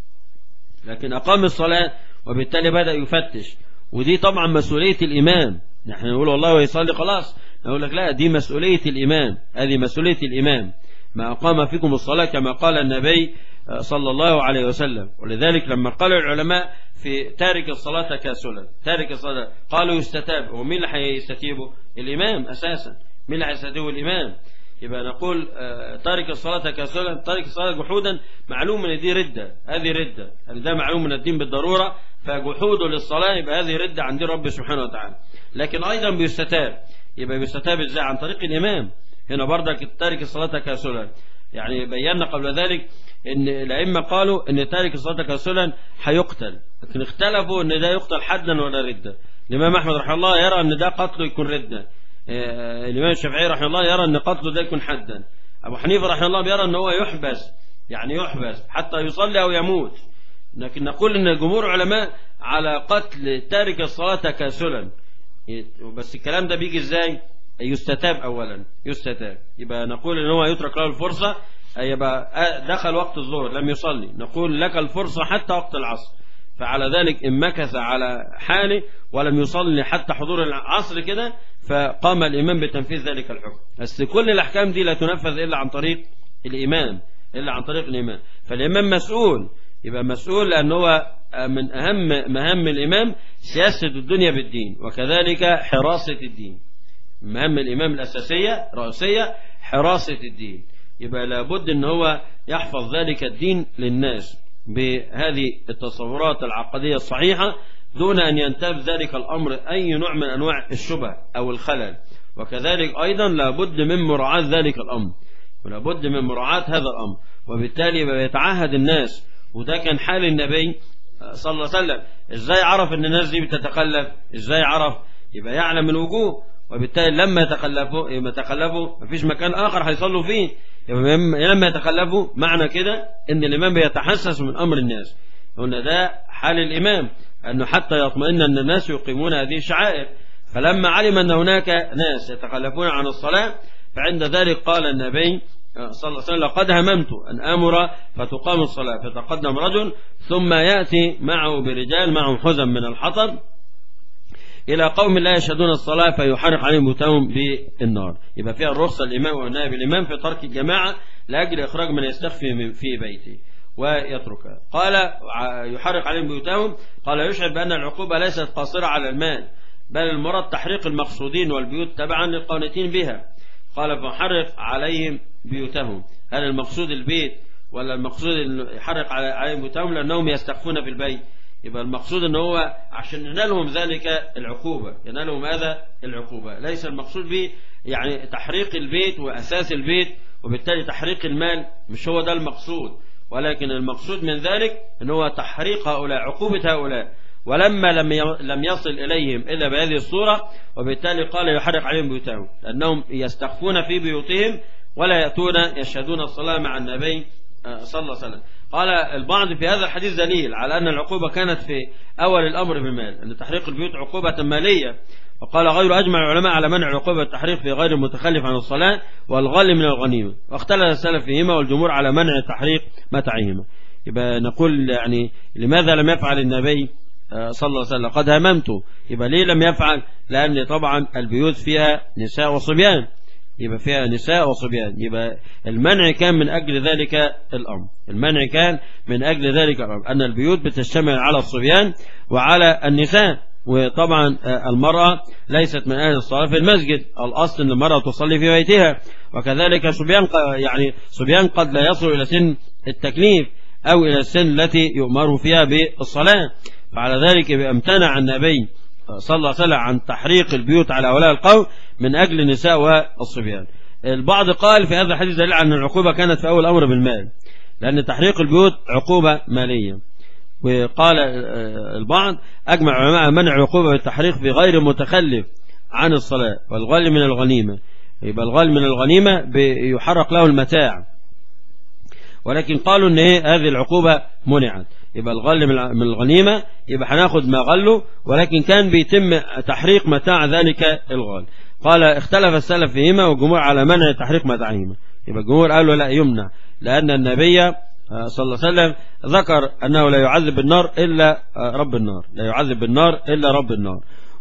Speaker 1: لكن أقام الصلاة وبالتالي بدأ يفتش، ودي طبعا مسؤولية الإمام. نحن نقول والله ويصلي خلاص، نقول لك لا، دي مسؤولية الإمام، هذه مسؤولية الإمام ما أقام فيكم الصلاة كما قال النبي صلى الله عليه وسلم. ولذلك لما قال العلماء في تارك الصلاة كاسلا، تارك الصلاة قالوا يستتاب، ومين اللي هيستتيبه؟ الإمام أساسا، مين اللي هيستتيبه؟ الإمام. يبقى نقول تارك الصلاة كاسلا، تارك الصلاة جحودا، معلوم ان دي ردة، هذه ردة، يعني ده معلوم من الدين بالضرورة، فجحوده للصلاة يبقى هذه ردة عند رب سبحانه وتعالى. لكن أيضا بيستتاب، يبقى بيستتاب ازاي؟ عن طريق الإمام. هنا برضك تارك الصلاة كاسلا، يعني بينا قبل ذلك ان الأئمة قالوا ان تارك الصلاة كاسلا هيقتل، لكن اختلفوا ان ده يقتل حدا ولا ردة. الإمام أحمد رحمه الله يرى ان ده قتله يكون ردة، الإمام الشافعي رحمه الله يرى ان قتله ده يكون حدا، أبو حنيفة رحمه الله يرى ان هو يحبس، يعني يحبس حتى يصلي أو يموت. لكن نقول ان جمهور علماء على قتل تارك الصلاة كاسلا، بس الكلام ده بيجي ازاي؟ يستتاب أولا، يستتاب. يبقى نقول ان هو يترك له الفرصة، يبقى دخل وقت الظهر لم يصلي، نقول لك الفرصة حتى وقت العصر، فعلى ذلك إن مكث على حاله ولم يصلي حتى حضور العصر كده فقام الإمام بتنفيذ ذلك الحكم. بس كل الأحكام دي لا تنفذ إلا عن طريق الإمام، إلا عن طريق الإمام. فالإمام مسؤول، يبقى مسؤول لأن هو من أهم مهام الإمام سياسة الدنيا بالدين، وكذلك حراسة الدين. مهام الإمام الأساسية رئيسية حراسة الدين، يبقى لابد ان هو يحفظ ذلك الدين للناس بهذه التصورات العقدية الصحيحة دون ان ينتاب ذلك الامر اي نوع من انواع الشبه او الخلل. وكذلك ايضا لابد من مراعاة ذلك الامر، ولابد من مراعاة هذا الامر، وبالتالي يتعهد الناس. وده كان حال النبي صلى الله عليه وسلم. ازاي عرف ان الناس دي بتتخلف؟ ازاي عرف؟ يبقى يعلم الوجوه، وبالتالي لما يتخلفوا لما يتخلفوا مفيش مكان اخر هيصلوا فيه، لما يتخلفوا معنى كده ان الامام بيتحسس من امر الناس. قلنا ده حال الامام، انه حتى يطمئن ان الناس يقيمون هذه الشعائر. فلما علم ان هناك ناس يتخلفون عن الصلاة فعند ذلك قال النبي صلى الله عليه وسلم قد هممت ان امر فتقام الصلاة فتقدم رجل ثم ياتي معه برجال معهم حزم من الحطب إلى قوم لا يشهدون الصلاة فيحرق عليهم بيوتهم بالنار. يبقى فيها الرخصة الإمام ونائب الإمام في ترك الجماعة لأجل إخراج من يستخفي في بيته ويتركها. قال يحرق عليهم بيوتهم، قال يشعر بأن العقوبة ليست قاصرة على المال، بل المراد تحريق المقصودين والبيوت تبعا للقانتين بها. قال فيحرق عليهم بيوتهم، هل المقصود البيت ولا المقصود يحرق عليهم بيوتهم لأنهم يستخفون في البيت؟ يبقى المقصود ان هو عشان ينالهم ذلك العقوبة، ينالهم هذا العقوبة، ليس المقصود به يعني تحريق البيت وأساس البيت وبالتالي تحريق المال، مش هو ده المقصود، ولكن المقصود من ذلك ان هو تحريق هؤلاء، عقوبة هؤلاء، ولما لم لم يصل إليهم إلا بهذه الصورة، وبالتالي قال يحرق عليهم بيوتهم، لأنهم يستخفون في بيوتهم ولا يأتون يشهدون الصلاة مع النبي صلى الله عليه وسلم. قال البعض في هذا الحديث دليل على أن العقوبة كانت في أول الأمر بالمال، أن تحريق البيوت عقوبة مالية. وقال غير أجمع العلماء على منع عقوبة التحريق في غير المتخلف عن الصلاة والغل من الغنيمة، واختلف السلف فيهما والجمهور على منع تحريق متاعهما. يبقى نقول يعني لماذا لم يفعل النبي صلى الله عليه وسلم؟ قد هممت. يبقى ليه لم يفعل؟ لأن طبعا البيوت فيها نساء وصبيان، يبقى فيها نساء وصبيان، يبقى المنع كان من أجل ذلك الأمر، المنع كان من أجل ذلك الأمر، أن البيوت بتشتمل على الصبيان وعلى النساء. وطبعا المرأة ليست من أهل الصلاة في المسجد، الأصل أن المرأة تصلي في بيتها، وكذلك صبيان يعني صبيان قد لا يصل إلى سن التكليف أو إلى السن التي يؤمر فيها بالصلاة. فعلى ذلك امتنع النبي صلى الله عليه وسلم عن تحريق البيوت على هؤلاء القوم من أجل النساء والصبيان. البعض قال في هذا الحديث دليل على أن العقوبة كانت في أول أمر بالمال، لأن تحريق البيوت عقوبة مالية. وقال البعض أجمع علماء منع العقوبة بالتحريق في غير متخلف عن الصلاة والغل من الغنيمة. يبقى الغل من الغنيمة يحرق له المتاع، ولكن قالوا أن هذه العقوبة منعت. يبقى الغل من الغنيمة يبقى هناخد ما غله، ولكن كان بيتم تحريق متاع ذلك الغل. قال اختلف السلف فيهما والجمهور على منع تحريق متاعهما. يبقى الجمهور قالوا لا يمنع، لأن النبي صلى الله عليه وسلم ذكر أنه لا يعذب بالنار إلا رب النار، لا يعذب بالنار إلا رب النار.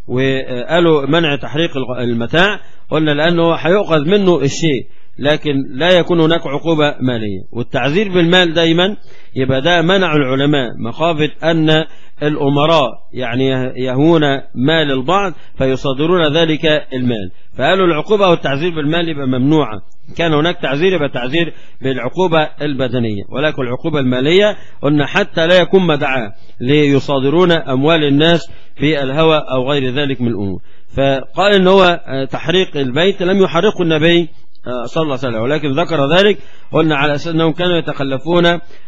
Speaker 1: وقالوا منع تحريق المتاع، قلنا لأنه هيؤخذ منه الشيء، لكن لا يكون هناك عقوبة مالية. والتعذير بالمال دايما يبقى ده منع العلماء مخافة أن الأمراء يعني يهون مال البعض فيصادرون ذلك المال، فقالوا العقوبة والتعذير بالمال يبقى ممنوعة. كان هناك تعذير يبقى تعذير بالعقوبة البدنية، ولكن العقوبة المالية قلنا حتى لا يكون مدعاة ليصادرون أموال الناس في الهوى أو غير ذلك من الأمور. فقال إن هو تحريق البيت لم يحرقه النبي صلى الله عليه وسلم، ولكن ذكر ذلك قلنا على أساس أنهم كانوا يتخلفون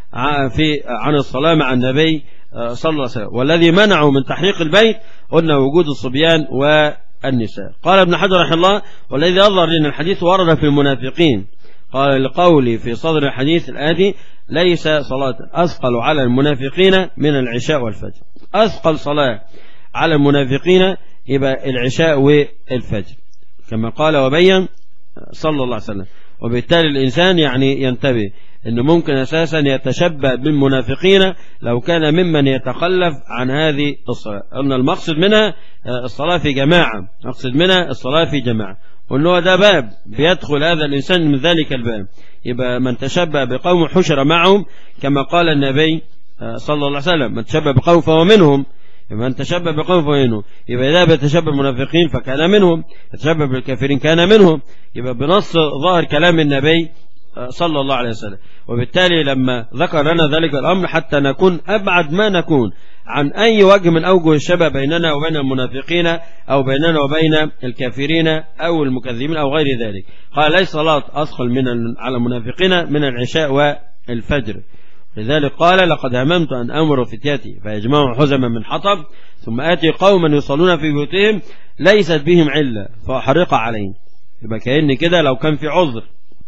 Speaker 1: في عن الصلاة مع النبي صلى الله عليه وسلم. والذي منعوا من تحريق البيت قلنا وجود الصبيان والنساء. قال ابن حجر رحمه الله والذي يظهر لنا الحديث ورد في المنافقين، قال لقولي في صدر الحديث الآتي ليس صلاة أثقل على المنافقين من العشاء والفجر. أثقل صلاة على المنافقين يبقى العشاء والفجر كما قال وبين صلى الله عليه وسلم. وبالتالي الإنسان يعني ينتبه أنه ممكن أساسا يتشبه بالمنافقين لو كان ممن يتخلف عن هذه الصلاة. قلنا المقصد منها الصلاة في جماعة، مقصد منها الصلاة في جماعة، وأنه ده باب بيدخل هذا الإنسان من ذلك الباب. يبقى من تشبه بقوم حشر معهم كما قال النبي صلى الله عليه وسلم من تشبه بقوم فهو منهم. من تشبه بقوم فهو منهم، يبقى إذا بيتشبه بالمنافقين فكان منهم، يتشبه بالكافرين كان منهم. يبقى بنص ظاهر كلام النبي صلى الله عليه وسلم. وبالتالي لما ذكر لنا ذلك الأمر حتى نكون أبعد ما نكون عن أي وجه من أوجه الشبه بيننا وبين المنافقين أو بيننا وبين الكافرين أو المكذبين أو غير ذلك. قال ليس صلاة أثقل من على المنافقين من العشاء والفجر. لذلك قال لقد هممت أن أمر فتياتي فيجمعوا حزما من حطب ثم آتي قوما يصلون في بيوتهم ليست بهم علة فأحرق عليهم. يبقى كأن كده لو كان في عذر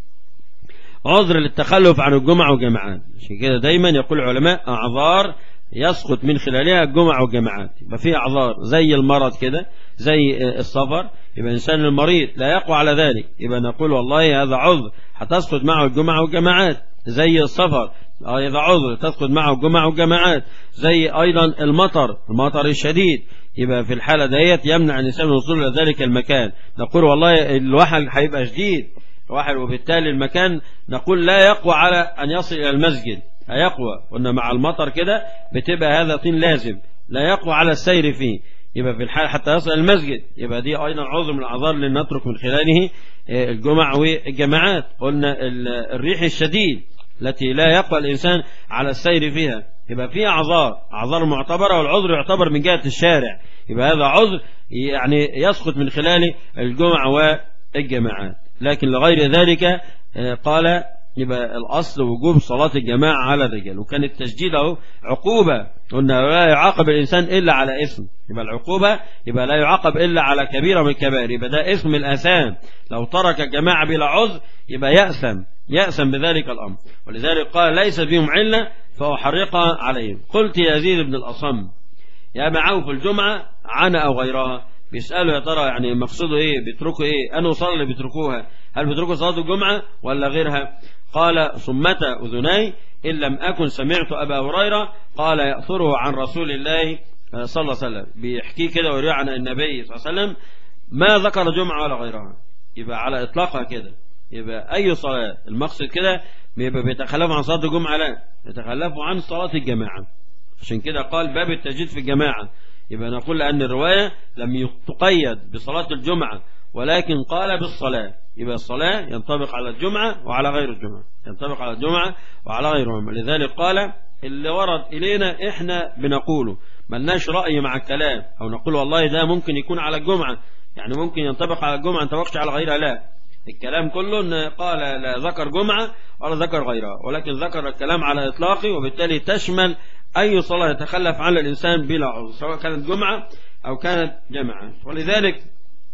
Speaker 1: عذر للتخلف عن الجمعة والجماعات، عشان كده دايما يقول العلماء أعذار يسقط من خلالها الجمعة والجماعات. يبقى في أعذار زي المرض كده، زي السفر، يبقى الإنسان المريض لا يقوى على ذلك، يبقى نقول والله هذا عذر هتسقط معه الجمعة والجماعات. زي السفر هذا عذر تسقط معه الجمعة والجماعات. زي أيضا المطر، المطر الشديد، يبقى في الحالة ديت يمنع الإنسان الوصول إلى ذلك المكان. نقول والله الوحل هيبقى شديد وحل، وبالتالي المكان نقول لا يقوى على أن يصل إلى المسجد، لا يقوى. قلنا مع المطر كده بتبقى هذا طين لازم لا يقوى على السير فيه، يبقى في الحال حتى يصل المسجد. يبقى دي أيضا عذر من الأعذار اللي نترك من خلاله الجمع والجماعات. قلنا الريح الشديد التي لا يقوى الإنسان على السير فيها، يبقى في أعذار أعذار معتبرة، والعذر يعتبر من جهة الشارع، يبقى هذا عذر يعني يسقط من خلال الجمع والجماعات. لكن لغير ذلك قال يبقى الأصل وجوب صلاة الجماعة على الرجال. وكان التسجيل اهو عقوبة، قلنا لا يعاقب الإنسان إلا على إثم، يبقى العقوبة يبقى لا يعاقب إلا على كبيرة من الكبائر، يبقى ده اسم الآثام. لو ترك الجماعة بلا عذر يبقى يأثم يأثم بذلك الأمر. ولذلك قال ليس فيهم علة فأحرقها عليهم. قلت يا يزيد بن الأصم يا معه في الجمعة عنا أو غيرها، بيسألوا يا ترى يعني مقصوده إيه، بيتركوا إيه، أنه صلاة اللي بيتركوها، هل بيتركوا صلاة الجمعة ولا غيرها؟ قال صمت أذناي إن لم أكن سمعت أبا هريرة قال يأثره عن رسول الله صلى الله عليه وسلم، بيحكي كده ويروي عن النبي صلى الله عليه وسلم ما ذكر جمعة ولا غيرها، يبقى على إطلاقها كده. يبقى أي صلاة المقصد كده يبقى بيتخلفوا عن صلاة الجمعة، لا يتخلفوا عن صلاة الجماعة. عشان كده قال باب التجديد في الجماعة. يبقى نقول أن الرواية لم تقيد بصلاة الجمعة ولكن قال بالصلاة، يبقى الصلاة ينطبق على الجمعة وعلى غير الجمعة، ينطبق على الجمعة وعلى غيرهم. لذلك قال اللي ورد إلينا إحنا بنقوله، ملناش رأي مع الكلام أو نقول والله ده ممكن يكون على الجمعة، يعني ممكن ينطبق على الجمعة ينطبقش على غيرها، لا، الكلام كله إن قال لا ذكر جمعة ولا ذكر غيرها، ولكن ذكر الكلام على إطلاقه، وبالتالي تشمل أي صلاة يتخلف عنها الإنسان بلا عذر سواء كانت جمعة أو كانت جمعة. ولذلك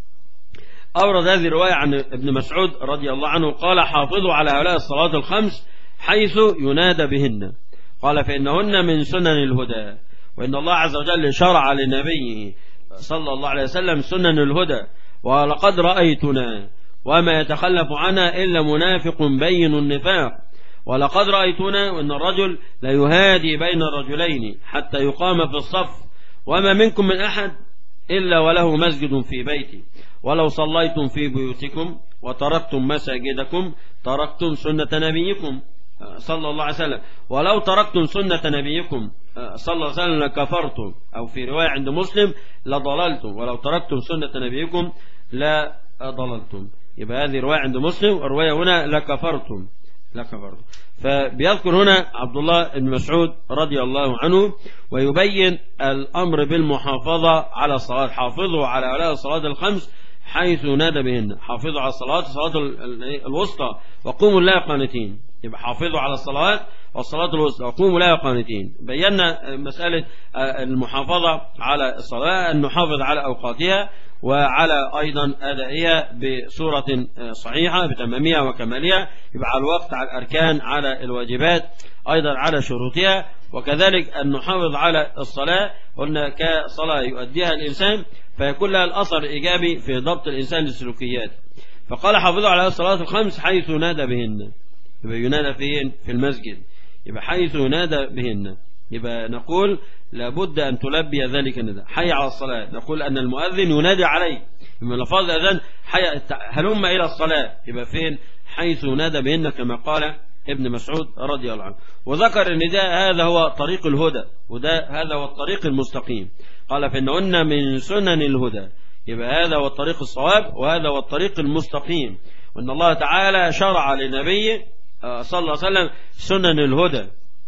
Speaker 1: أورد هذه الرواية عن ابن مسعود رضي الله عنه قال حافظوا على هؤلاء الصلوات الخمس حيث ينادى بهن، قال فإنهن من سنن الهدى، وإن الله عز وجل شرع لنبيه صلى الله عليه وسلم سنن الهدى، ولقد رأيتنا وما يتخلف عنها إلا منافق بين النفاق، ولقد رأيتنا وإن الرجل لا يهادي بين الرجلين حتى يقام في الصف، وما منكم من أحد إلا وله مسجد في بيتي، ولو صليتم في بيوتكم وتركتم مساجدكم تركتم سنة نبيكم صلى الله عليه وسلم، ولو تركتم سنة نبيكم صلى الله عليه وسلم لكفرتم، أو في رواية عند مسلم لضللتم، ولو تركتم سنة نبيكم لا ضللتم. يبقى هذه رواية عند مسلم، والرواية هنا لكفرتم لكفرتم. فبيذكر هنا عبد الله بن مسعود رضي الله عنه ويبين الأمر بالمحافظة على الصلاة، حافظوا على هؤلاء الصلاة الخمس حيث نادى بهن، حافظوا على الصلاة الصلاة الوسطى وقوموا لها قانتين، يبقى حافظوا على الصلاة والصلاة الوسطى وقوموا لها قانتين. بينا مسألة المحافظة على الصلاة أن نحافظ على أوقاتها وعلى أيضا أدائها بصورة صحيحة بتمامها وكمالها، يبقى على الوقت، على الأركان، على الواجبات، أيضا على شروطها. وكذلك أن نحافظ على الصلاة، قلنا كصلاة يؤديها الإنسان فيكون لها الأثر الإيجابي في ضبط الإنسان للسلوكيات. فقال حافظوا على الصلاة الخمس حيث ينادى بهن، يبقى ينادى فين؟ في المسجد، يبقى حيث ينادى بهن. يبقى نقول لابد أن تلبي ذلك النداء، حي على الصلاة، نقول أن المؤذن ينادي عليه من لفظ الأذان حي هلم إلى الصلاة، يبقى فين؟ حيث ينادى بهن كما قال ابن مسعود رضي الله عنه. وذكر النداء هذا هو طريق الهدى، وده هذا هو الطريق المستقيم، قال فإنهن من سنن الهدى، يبقى هذا هو الطريق الصواب وهذا هو الطريق المستقيم، وأن الله تعالى شرع لنبيه صلى الله عليه وسلم سنن الهدى.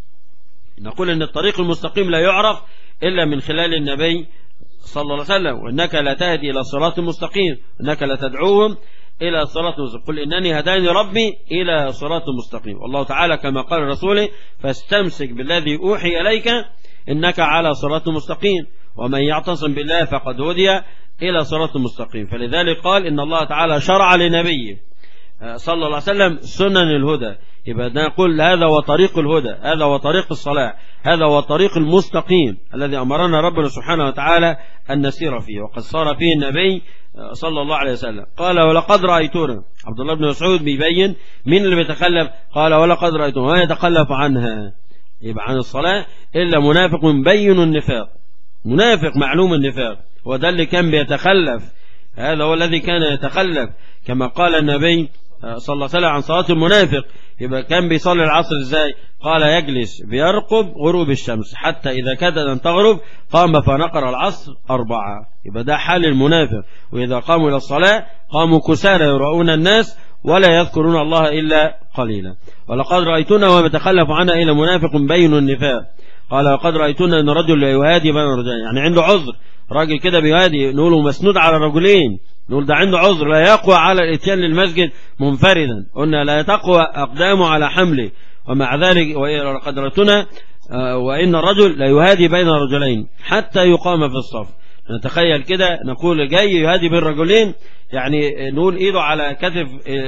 Speaker 1: نقول أن الطريق المستقيم لا يعرف إلا من خلال النبي صلى الله عليه وسلم، وإنك لا تهدي إلى صراط مستقيم، إنك لا تدعوهم إلى صراط مستقيم، قل إنني هداني ربي إلى صراط مستقيم. والله تعالى كما قال رسوله فاستمسك بالذي أوحي إليك إنك على صراط مستقيم، ومن يعتصم بالله فقد هدي إلى صراط مستقيم. فلذلك قال إن الله تعالى شرع لنبيه صلى الله عليه وسلم سنن الهدى، يبقى نقول هذا هو طريق الهدى، هذا هو طريق الصلاة، هذا هو الطريق المستقيم الذي أمرنا ربنا سبحانه وتعالى أن نسير فيه، وقد صار فيه النبي صلى الله عليه وسلم. قال ولقد رأيتنا، عبد الله بن مسعود بيبين مين اللي بيتخلف، قال ولقد رأيتنا ما يتخلف عنها، يبقى عن الصلاة إلا منافق بين النفاق، منافق معلوم النفاق، وده اللي كان بيتخلف، هذا هو الذي كان يتخلف كما قال النبي صلى الله عليه وسلم عن صلاة المنافق. يبقى كان بيصلي العصر ازاي؟ قال يجلس بيرقب غروب الشمس حتى إذا كادت أن تغرب قام فنقر العصر أربعة، يبقى ده حال المنافق. وإذا قاموا إلى الصلاة قاموا كسالى يراؤون الناس ولا يذكرون الله إلا قليلا. ولقد رأيتنا وما يتخلف عنها إلا منافق بين النفاق، قال وقد رأيتنا أن الرجل لا يهادي بين الرجلين، يعني عنده عذر، راجل كده بيهادي نقوله مسنود على رجلين، نقول ده عنده عذر لا يقوى على الاتيان للمسجد منفردا، قلنا لا تقوى أقدامه على حمله، ومع ذلك وقد رأيتنا وإن الرجل لا يهادي بين الرجلين حتى يقام في الصف. نتخيل كده نقول جاي يهادي بين رجلين، يعني نقول إيده على كتف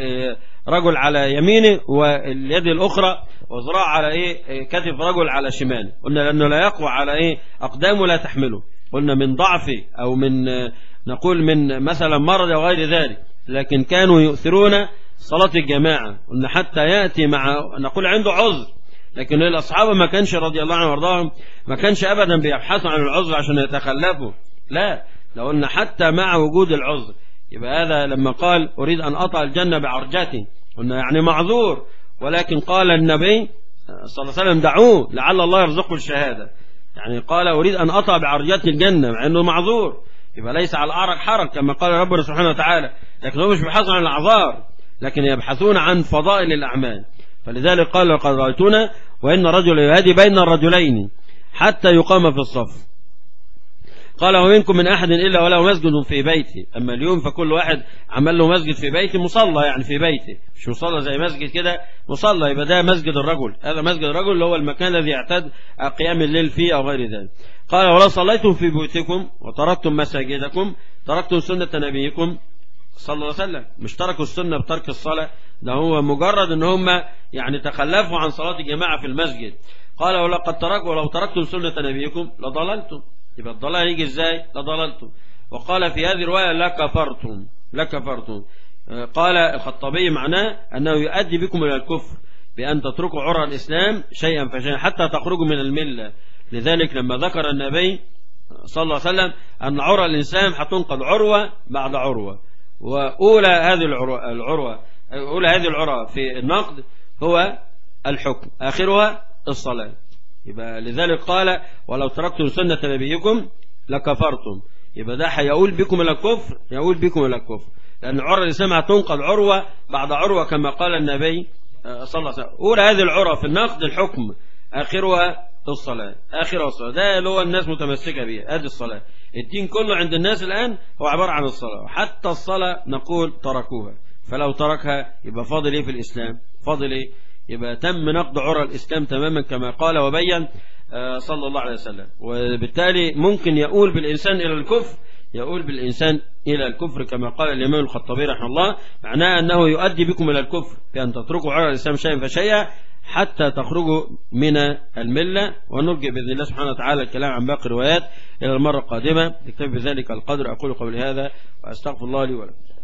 Speaker 1: رجل على يمينه واليد الأخرى وذراع على إيه كتف رجل على شماله، قلنا لأنه لا يقوى على إيه أقدامه لا تحمله، قلنا من ضعفه أو من نقول من مثلا مرض أو غير ذلك، لكن كانوا يؤثرون صلاة الجماعة، قلنا حتى يأتي مع نقول عنده عذر، لكن الأصحاب ما كانش رضي الله عنهم وارضاهم ما كانش أبدا بيبحثوا عن العذر عشان يتخلفوا، لا، لو قلنا حتى مع وجود العذر. يبقى هذا لما قال أريد أن أطأ الجنة بعرجتي، قلنا يعني معذور، ولكن قال النبي صلى الله عليه وسلم دعوه لعل الله يرزقه الشهادة، يعني قال أريد أن أطأ بعرجتي الجنة مع أنه معذور، يبقى ليس على الأعرج حرج كما قال ربنا سبحانه وتعالى، لكن هم مش بيبحثون عن الأعذار، لكن يبحثون عن فضائل الأعمال. فلذلك قال لقد رأيتنا وإن رجل يهادي بين الرجلين حتى يقام في الصف. قال ومنكم من أحد إلا وله مسجد في بيته، أما اليوم فكل واحد عمل له مسجد في بيته، مصلى يعني في بيته، مش مصلى زي مسجد كده، مصلى، يبقى ده مسجد الرجل، هذا مسجد الرجل اللي هو المكان الذي يعتاد قيام الليل فيه أو غير ذلك. قال ولو صليتم في بيوتكم وتركتم مساجدكم تركتم سنة نبيكم صلى الله عليه وسلم، مش تركوا السنة بترك الصلاة، ده هو مجرد ان هم يعني تخلفوا عن صلاة الجماعة في المسجد. قال ولقد تركوا ولو تركتم سنة نبيكم لضللتم، يبقى الضلال يجي ازاي؟ لضللتم. وقال في هذه الرواية لكفرتم، لكفرتم. قال الخطابي معناه أنه يؤدي بكم إلى الكفر بأن تتركوا عرى الإسلام شيئا فشيئا حتى تخرجوا من الملة. لذلك لما ذكر النبي صلى الله عليه وسلم أن عرى الإسلام هتنقض عروة بعد عروة، وأولى هذه العروة, العروة أولى هذه العروة في النقد هو الحكم، آخرها الصلاة. يبقى لذلك قال ولو تركتم سنة نبيكم لكفرتم، يبقى ده هيقول بكم إلى الكفر، يقول بكم إلى الكفر، لأن عرى الإسلام هتنقض عروة بعد عروة كما قال النبي صلى الله عليه وسلم. أولى هذه العروة في النقد الحكم، آخرها الصلاة، آخرها الصلاة، ده اللي هو الناس متمسكة بيه، هذه الصلاة. الدين كله عند الناس الآن هو عبارة عن الصلاة، حتى الصلاة نقول تركوها، فلو تركها يبقى فاضل إيه في الإسلام؟ فاضل إيه؟ يبقى تم نقض عرى الإسلام تماما كما قال وبين صلى الله عليه وسلم. وبالتالي ممكن يقول بالإنسان إلى الكفر، يقول بالإنسان إلى الكفر كما قال الإمام الخطابي رحمه الله، معناه أنه يؤدي بكم إلى الكفر بأن تتركوا عرى الإسلام شيئا فشيئا حتى تخرجوا من الملة. ونرجع بإذن الله سبحانه وتعالى الكلام عن باقي الروايات إلى المرة القادمة. نكتفي بذلك القدر، أقول قولي هذا وأستغفر الله لي ولكم.